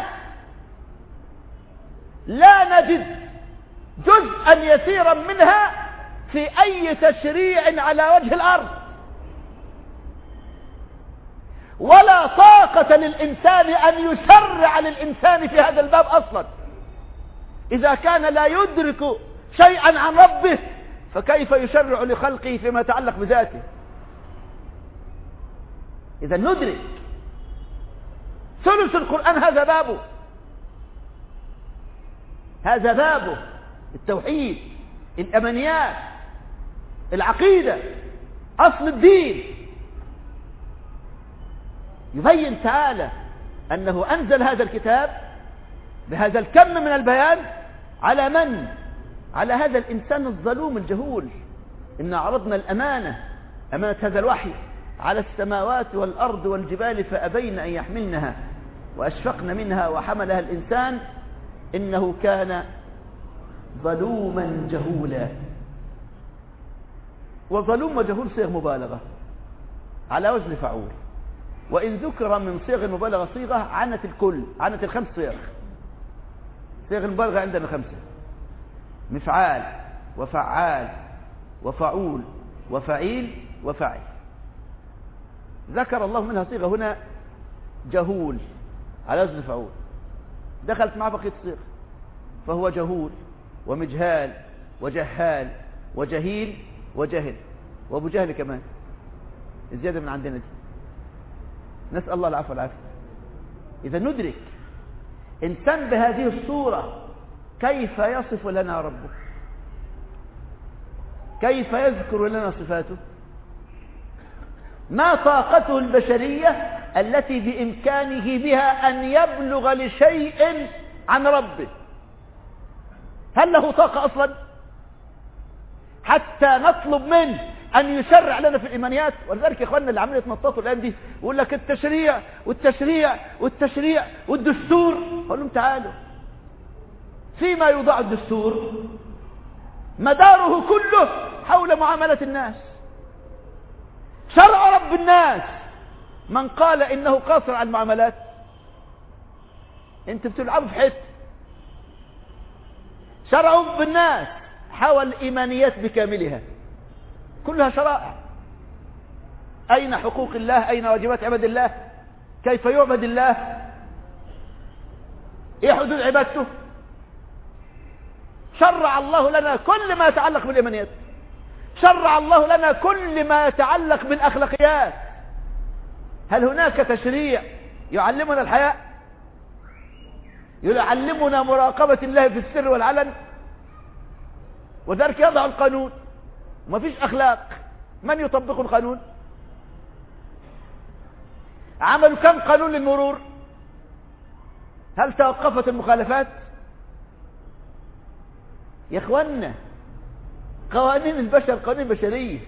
لا نجد جزءا يسيرا منها في أي تشريع على وجه الأرض، ولا طاقة للإنسان أن يشرع للإنسان في هذا الباب أصلا. إذا كان لا يدرك شيئا عن ربه فكيف يشرع لخلقه فيما يتعلق بذاته؟ إذا ندرك ثلث القرآن هذا بابه، هذا بابه، التوحيد، الأمانيات، العقيدة، أصل الدين. يبين تعالى أنه أنزل هذا الكتاب بهذا الكم من البيان على من؟ على هذا الإنسان الظلوم الجهول. إن عرضنا الأمانة، أمانة هذا الوحي، على السماوات والأرض والجبال فأبين أن يحملنها وأشفقن منها وحملها الإنسان إنه كان ظلوما جهولا. وظلوم وجهول صيغ مبالغة على وزن فعول، وإن ذكر من صيغ المبالغة صيغة عنت الكل، عنت الخمس صيغ. صيغ المبالغة عندنا خمسة: مفعال وفعال وفعول وفعيل وفعل. ذكر الله منها صيغة هنا جهول على وزن فعول، دخلت مع بقية الصيغ، فهو جهول ومجهال وجهال وجهيل وجهل وابو جهل كمان، الزيادة من عندنا دي، نسأل الله العفو والعافية. إذا ندرك إنسان بهذه الصورة كيف يصف لنا ربه؟ كيف يذكر لنا صفاته؟ ما طاقته البشرية التي بإمكانه بها أن يبلغ لشيء عن ربه؟ هل له طاقة أصلا حتى نطلب منه أن يشرع لنا في الإيمانيات؟ ولذلك يا إخواننا اللي عملوا يتنططوا الآن دي يقول لك التشريع والتشريع والتشريع والدستور. قال لهم تعالوا، فيما يوضع الدستور مداره كله حول معاملة الناس. شرع رب الناس من قال إنه قاصر على المعاملات؟ انت بتلعبوا في حته. شرع رب الناس حول الإيمانيات بكاملها، كلها شرائع. أين حقوق الله؟ أين واجبات عباد الله؟ كيف يعبد الله؟ ايه حدود عبادته؟ شرع الله لنا كل ما يتعلق بالإيمانيات، شرع الله لنا كل ما يتعلق بالأخلاقيات. هل هناك تشريع يعلمنا الحياء؟ يعلمنا مراقبة الله في السر والعلن؟ وذلك يضع القانون، وما فيش أخلاق. من يطبق القانون؟ عملوا كم قانون للمرور؟ هل توقفت المخالفات؟ يا اخوانا، قوانين البشر قوانين بشرية،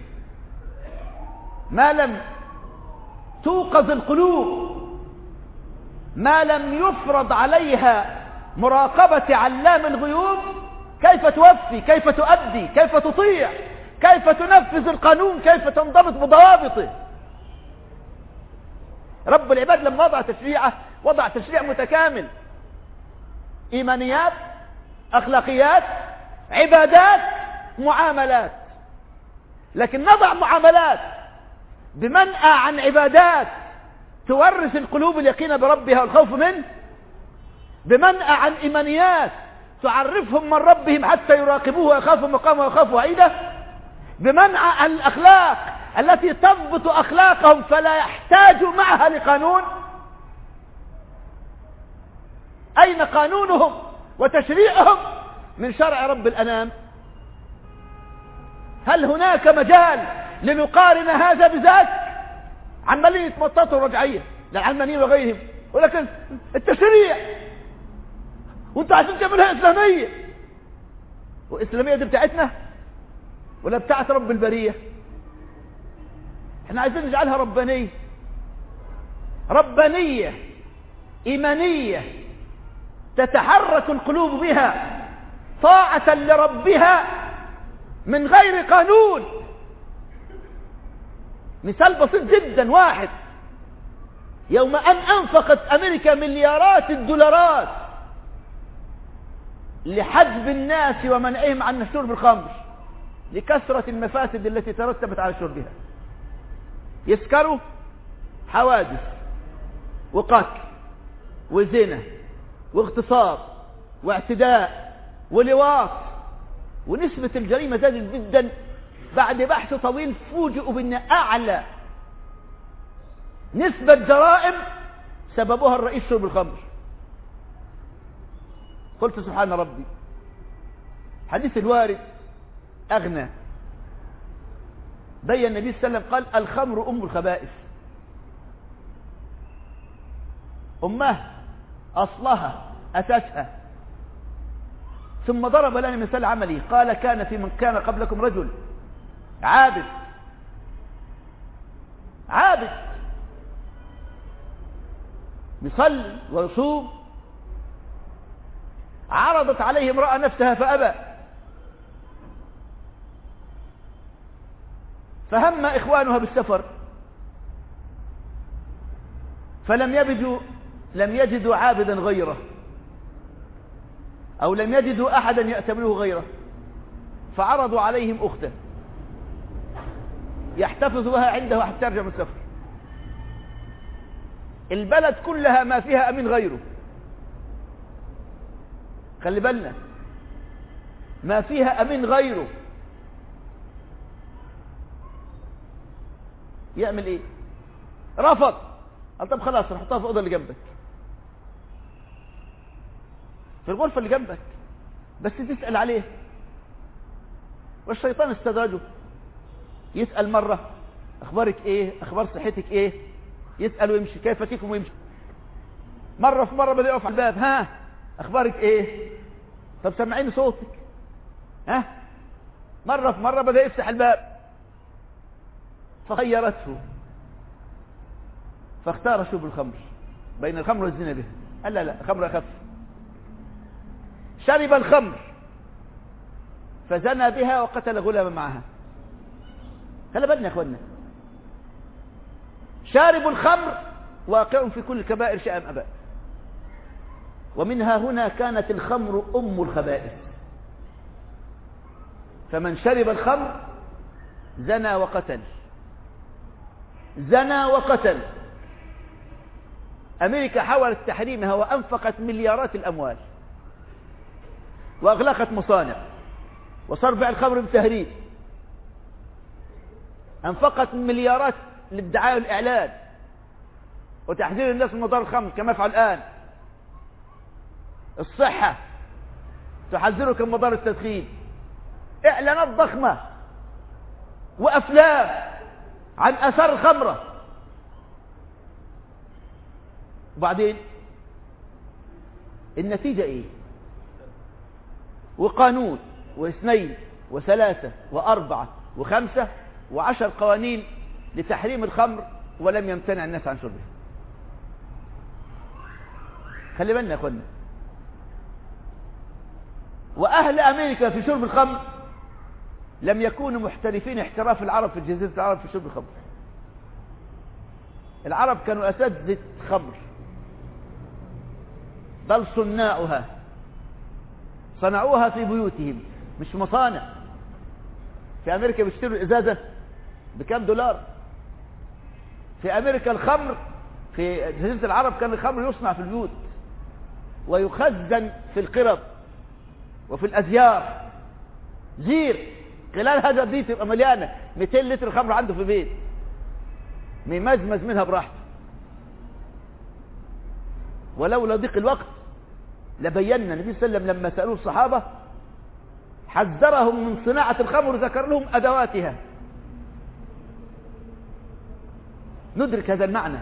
ما لم توقظ القلوب، ما لم يفرض عليها مراقبة علام الغيوب، كيف توفي؟ كيف تؤدي؟ كيف تطيع؟ كيف تنفذ القانون؟ كيف تنضبط بضوابطه؟ رب العباد لما وضع تشريعه وضع تشريع متكامل، إيمانيات، أخلاقيات، عبادات، معاملات. لكن نضع معاملات بمنأى عن عبادات تورث القلوب اليقين بربها والخوف منه، بمنأى عن إيمانيات تعرفهم من ربهم حتى يراقبوه ويخافوا مقامه ويخافوا وعيده، بمنع عن الأخلاق التي تضبط أخلاقهم فلا يحتاجوا معها لقانون. أين قانونهم وتشريعهم من شرع رب الأنام؟ هل هناك مجال لنقارن هذا بذاك؟ عمالين يتمططوا رجعية للعلمانيين وغيرهم، ولكن التشريع وانتوا عايزين تعملها إسلامية، وإسلامية دي بتاعتنا ولا بتاعت رب البرية؟ احنا عايزين نجعلها ربانية، ربانية إيمانية تتحرك القلوب بها طاعة لربها من غير قانون. مثال بسيط جدا واحد: يوم أن أنفقت أمريكا مليارات الدولارات لحجب الناس ومنعهم عن شرب الخمر لكثرة المفاسد التي ترتبت على شربها، يسكروا، حوادث وقتل وزنا واغتصاب واعتداء ولواط، ونسبة الجريمة زادت جدا. بعد بحث طويل فوجئوا بأن أعلى نسبة جرائم سببها الرئيس شرب الخمر. قلت سبحان ربي، حديث الوارد أغنى. بين النبي صلى الله عليه وسلم قال: الخمر أم الخبائث، أمها، أصلها، أساسها. ثم ضرب لنا مثال عملي، قال: كان في من كان قبلكم رجل عابد يصلي ويصوم، عرضت عليه امرأة نفسها فأبى، فهم إخوانها بالسفر فلم يجدوا عابدا غيره، أو لم يجدوا أحدا يأتمنه غيره، فعرضوا عليهم أخته يحتفظ بها عنده حتى يرجع من السفر. البلد كلها ما فيها أمين غيره، خلي بالنا، ما فيها أمين غيره. يعمل إيه؟ رفض، قال: طب خلاص نحطها في الأوضة اللي جنبك، في الغرفة اللي جنبك، بس تسأل عليه. والشيطان استدرجه، يسأل مرة أخبارك إيه، أخبار صحتك إيه، يسأل ويمشي، كيف فيكم ويمشي. مرة في مرة بدأ يقف على الباب، ها أخبارك إيه، طب سمعيني صوتك، ها. مرة في مرة بدأ يفتح الباب، فخيرته، فاختار شرب الخمر بين الخمر والزنا به. قال لا الخمر أخف. شرب الخمر فزنى بها وقتل غلاما معها. خلي بالنا يا اخوانا، شارب الخمر واقع في كل الكبائر شاء ام ابى. ومنها هنا كانت الخمر ام الخبائث. فمن شرب الخمر زنى وقتل، زنى وقتل. أمريكا حاولت تحريمها وأنفقت مليارات الأموال وأغلقت مصانع وصار بيع الخمر بالتهريب، أنفقت مليارات للدعاية والإعلان وتحذير الناس من مضار الخمر كما يفعل الآن. الصحة تحذرك من مضار التدخين، إعلانات ضخمة وأفلام عن أثار الخمرة. وبعدين النتيجة إيه؟ وقانون واثنين وثلاثة وأربعة وخمسة وعشر قوانين لتحريم الخمر ولم يمتنع الناس عن شربها. خلي بالنا يا اخوانا. وأهل أمريكا في شرب الخمر لم يكونوا محترفين احتراف العرب في جزيرة العرب في شرب الخمر. العرب كانوا أساتذة خمر، بل صناعها، صنعوها في بيوتهم مش في مصانع. في أمريكا بيشتروا الإزازة بكام دولار. في أمريكا الخمر في جزيرة العرب كان الخمر يصنع في البيوت ويخزن في القرب وفي الأزيار. زير خلال هذا البيت تبقى مليانة 200 لتر خمر عنده في البيت، ميمزمز منها براحته. ولولا ضيق الوقت لبينا النبي صلى الله عليه وسلم لما سألوه الصحابة حذرهم من صناعة الخمر، ذكر لهم أدواتها. ندرك هذا المعنى.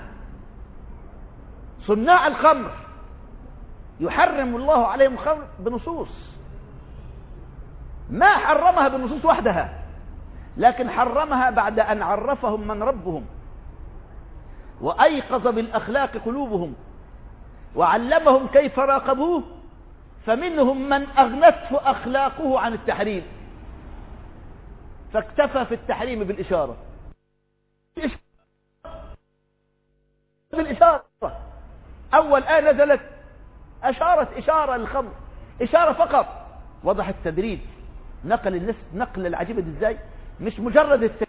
صناع الخمر يحرم الله عليهم الخمر بنصوص، ما حرمها بالنصوص وحدها، لكن حرمها بعد أن عرفهم من ربهم وأيقظ بالأخلاق قلوبهم وعلمهم كيف راقبوه، فمنهم من أغنته أخلاقه عن التحريم فاكتفى في التحريم بالإشارة. بالإشارة أول آية نزلت أشارت إشارة للخمر، إشارة فقط. وضح التدريج، نقل الناس نقل العجيبة دي ازاي، مش مجرد يا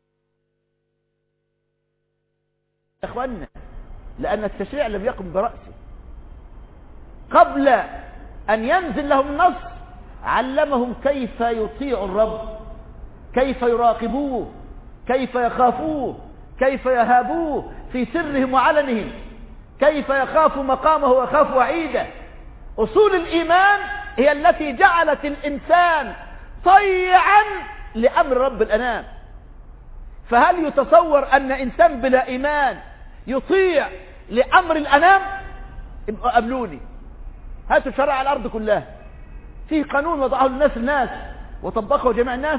اخوانا، لأن التشريع لم يقم برأسه. قبل أن ينزل لهم النص علمهم كيف يطيعوا الرب، كيف يراقبوه، كيف يخافوه، كيف يهابوه في سرهم وعلنهم، كيف يخافوا مقامه ويخافوا وعيده. أصول الإيمان هي التي جعلت الإنسان طيعا لأمر رب الأنام. فهل يتصور أن إنسان بلا إيمان يطيع لأمر الأنام؟ ابقوا قابلوني، هاتوا شرع الأرض كلها فيه قانون وضعه الناس وطبقه جميع الناس،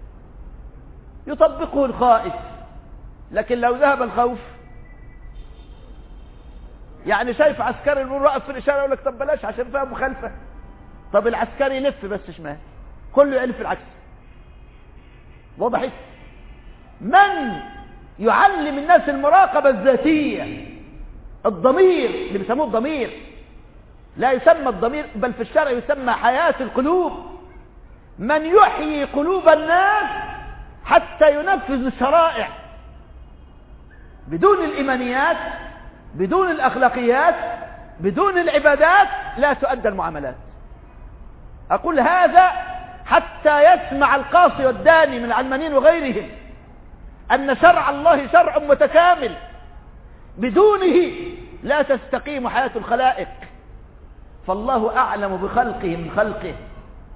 يطبقه الخائف. لكن لو ذهب الخوف، يعني شايف عسكري المرور واقف في الإشارة يقول لك طب بلاش عشان فيها مخالفة، طب العسكري يلف بس شمال، كله يلف العكس. وضحت؟ من يعلم الناس المراقبة الذاتية، الضمير اللي بيسموه الضمير، لا يسمى الضمير بل في الشرع يسمى حياة القلوب. من يحيي قلوب الناس حتى ينفذ الشرائع. بدون الإيمانيات، بدون الأخلاقيات، بدون العبادات لا تؤدى المعاملات. أقول هذا حتى يسمع القاصي والداني من العلمانيين وغيرهم أن شرع الله شرع متكامل، بدونه لا تستقيم حياة الخلائق. فالله أعلم بخلقه من خلقه،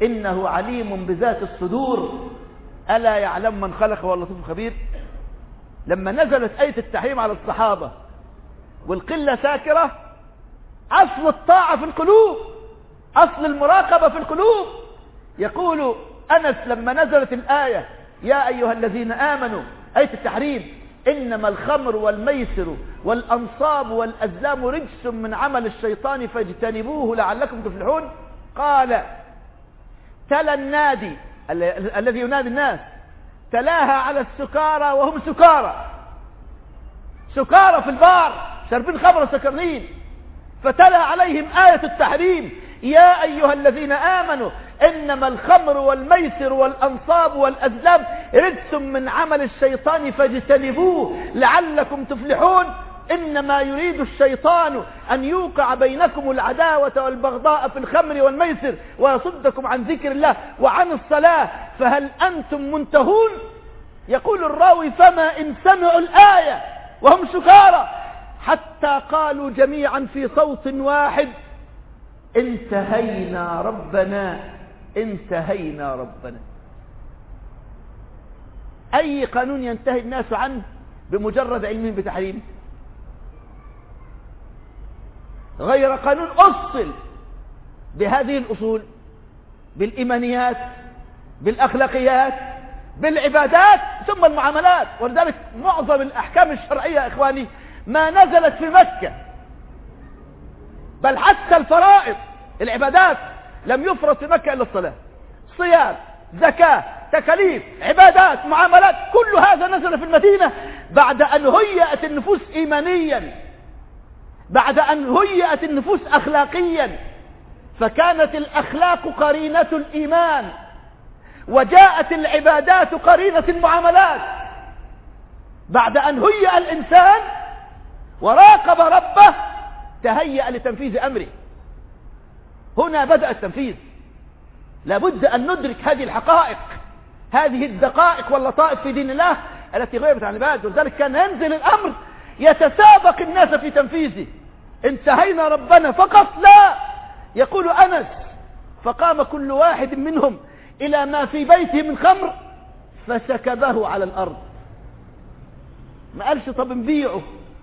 إنه عليم بذات الصدور ألا يعلم من خلق وهو اللطيف الخبير. لما نزلت آية التحريم على الصحابة والقلة ساكرة، أصل الطاعة في القلوب، أصل المراقبة في القلوب. يقول أنس لما نزلت الآية يا أيها الذين آمنوا، آية التحريم، إنما الخمر والميسر والأنصاب والأزلام رجس من عمل الشيطان فاجتنبوه لعلكم تفلحون، قال تلا النادي الذي ينادي الناس تلاها على السكارى وهم سكارى، سكارى في البار شاربين خمر سكرين، فتلا عليهم آية التحريم يا أيها الذين آمنوا إنما الخمر والميسر والأنصاب والأزلام رجس من عمل الشيطان فاجتنبوه لعلكم تفلحون. إنما يريد الشيطان أن يوقع بينكم العداوة والبغضاء في الخمر والميسر ويصدكم عن ذكر الله وعن الصلاة فهل أنتم منتهون؟ يقول الراوي فما إن سمعوا الآية وهم سكارى حتى قالوا جميعا في صوت واحد انتهينا ربنا انتهينا ربنا. أي قانون ينتهي الناس عنه بمجرد علمهم بتحريمه؟ غير قانون أصل بهذه الأصول، بالإيمانيات، بالأخلاقيات، بالعبادات، ثم المعاملات. ولذلك معظم الأحكام الشرعية يا إخواني ما نزلت في مكة، بل حتى الفرائض العبادات لم يفرض في مكة إلا الصلاة، صيام، زكاة، تكاليف، عبادات، معاملات، كل هذا نزل في المدينة بعد أن هيأت النفوس إيمانيا، بعد أن هيأت النفوس أخلاقيا، فكانت الأخلاق قرينة الإيمان، وجاءت العبادات قرينة المعاملات. بعد أن هيأ الإنسان وراقب ربه تهيأ لتنفيذ أمره. هنا بدأ التنفيذ. لابد أن ندرك هذه الحقائق، هذه الدقائق واللطائف في دين الله التي غيبت عن العباد. ولذلك كان ينزل الأمر يتسابق الناس في تنفيذه. انتهينا ربنا فقط؟ لا. يقول أنس فقام كل واحد منهم إلى ما في بيته من خمر فسكبه على الأرض. ما قالش طب نبيعه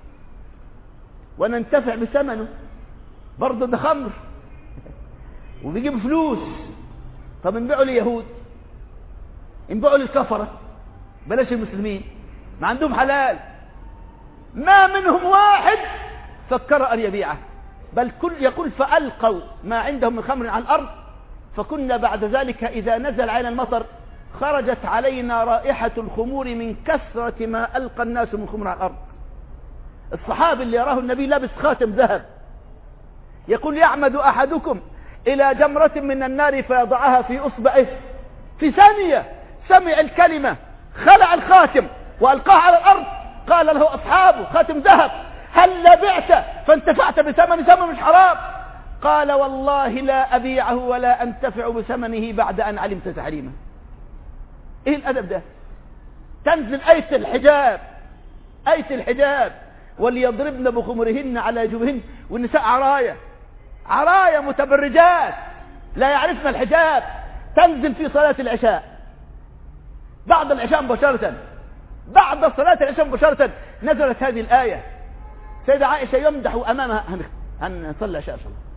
وننتفع بثمنه، برضه ده خمر وبيجيب فلوس، طب نبيعه لليهود، نبيعه للكفرة، بلاش المسلمين، ما عندهم حلال. ما منهم واحد فكر أن يبيعه، بل كل يقول فألقوا ما عندهم من خمر على الأرض، فكنا بعد ذلك إذا نزل علينا المطر خرجت علينا رائحة الخمور من كثرة ما ألقى الناس من خمر على الأرض. الصحابي اللي يراه النبي لابس خاتم ذهب يقول يعمد أحدكم إلى جمرة من النار فيضعها في أصبعه، في ثانية سمع الكلمة خلع الخاتم وألقاه على الأرض. قال له أصحابه خاتم ذهب هل بعت فانتفعت بثمن؟ ثمن مش حرام. قال والله لا أبيعه ولا أنتفع بثمنه بعد أن علمت تحريمه. إيه الأدب ده؟ تنزل آية الحجاب، آية الحجاب وليضربن بخمرهن على جبهن، والنساء عرايا متبرجات لا يعرفن الحجاب. تنزل في صلاة العشاء، بعد العشاء مباشرة، بعد صلاة العشاء مباشرة نزلت هذه الآية. سيدة عائشة يمدح أمامها، هنصلي العشاء إن شاء الله،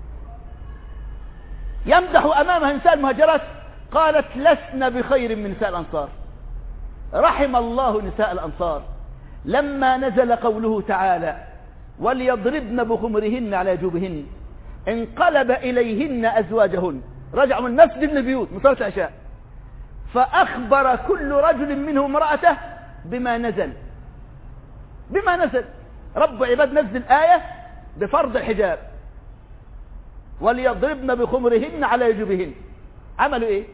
يمدح أمامها نساء المهاجرات، قالت لسن بخير من نساء الأنصار. رحم الله نساء الأنصار لما نزل قوله تعالى وليضربن بخمرهن على جوبهن انقلب إليهن أزواجهن، رجعوا من المسجد للبيوت من صلاة العشاء، فأخبر كل رجل منهم امرأته بما نزل. رب عباد نزل آية بفرض الحجاب وليضربن بخمرهن على جوبهن. عملوا ايه؟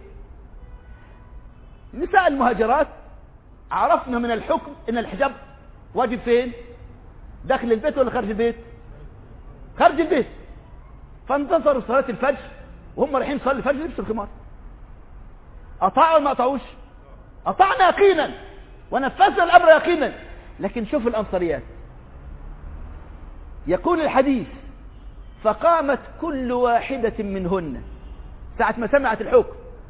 نساء المهاجرات عرفنا من الحكم ان الحجاب واجب فين؟ داخل البيت ولا خارج البيت؟ خارج البيت. فانتصروا صلاة الفجر وهم رايحين يصلوا الفجر لبسوا الخمار. اطاعوا ولا ما اطاعوش؟ اطعنا يقينا ونفذنا الامر يقينا. لكن شوف الانصاريات، يقول الحديث فقامت كل واحدة منهن ساعة ما سمعت الحكم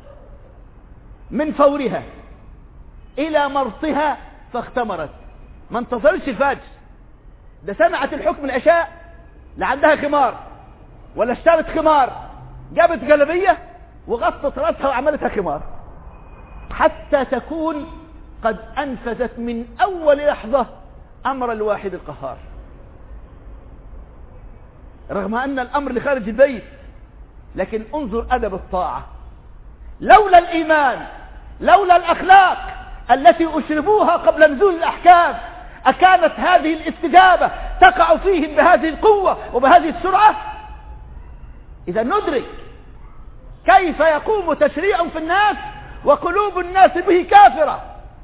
من فورها إلى مرطها فاختمرت. ما انتظرش الفجر، ده سمعت الحكم العشاء، لا عندها خمار ولا اشترت خمار، جابت جلبية وغطت رأسها وعملتها خمار، حتى تكون قد أنفذت من أول لحظة أمر الواحد القهار. رغم أن الأمر لخارج البيت، لكن انظر أدب الطاعة. لولا الإيمان، لولا الأخلاق التي أشربوها قبل نزول الأحكام، أكانت هذه الاستجابة تقع فيهم بهذه القوة وبهذه السرعة؟ إذا ندرك كيف يقوم تشريع في الناس وقلوب الناس به كافرة،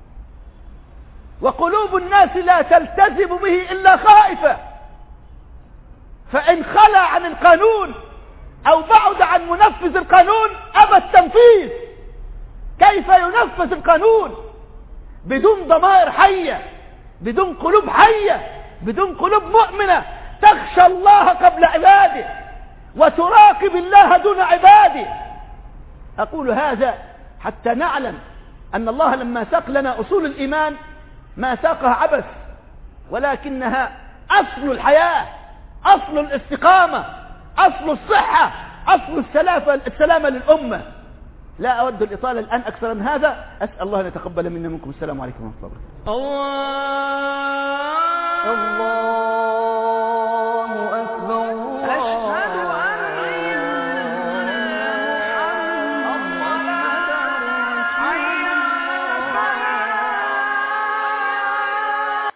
وقلوب الناس لا تلتزم به إلا خائفة، فإن خلى عن القانون أو بعد عن منفذ القانون أبى التنفيذ. كيف ينفذ القانون بدون ضمائر حية، بدون قلوب حية، بدون قلوب مؤمنة تخشى الله قبل عباده وتراقب الله دون عباده؟ أقول هذا حتى نعلم أن الله لما ساق لنا أصول الإيمان ما ساقها عبث، ولكنها أصل الحياة، أصل الاستقامة، أصل الصحة، أصل السلامة للأمة. لا أود الإطالة الآن أكثر من هذا. أسأل الله أن يتقبل منا منكم. السلام عليكم ورحمة الله وبركاته. الله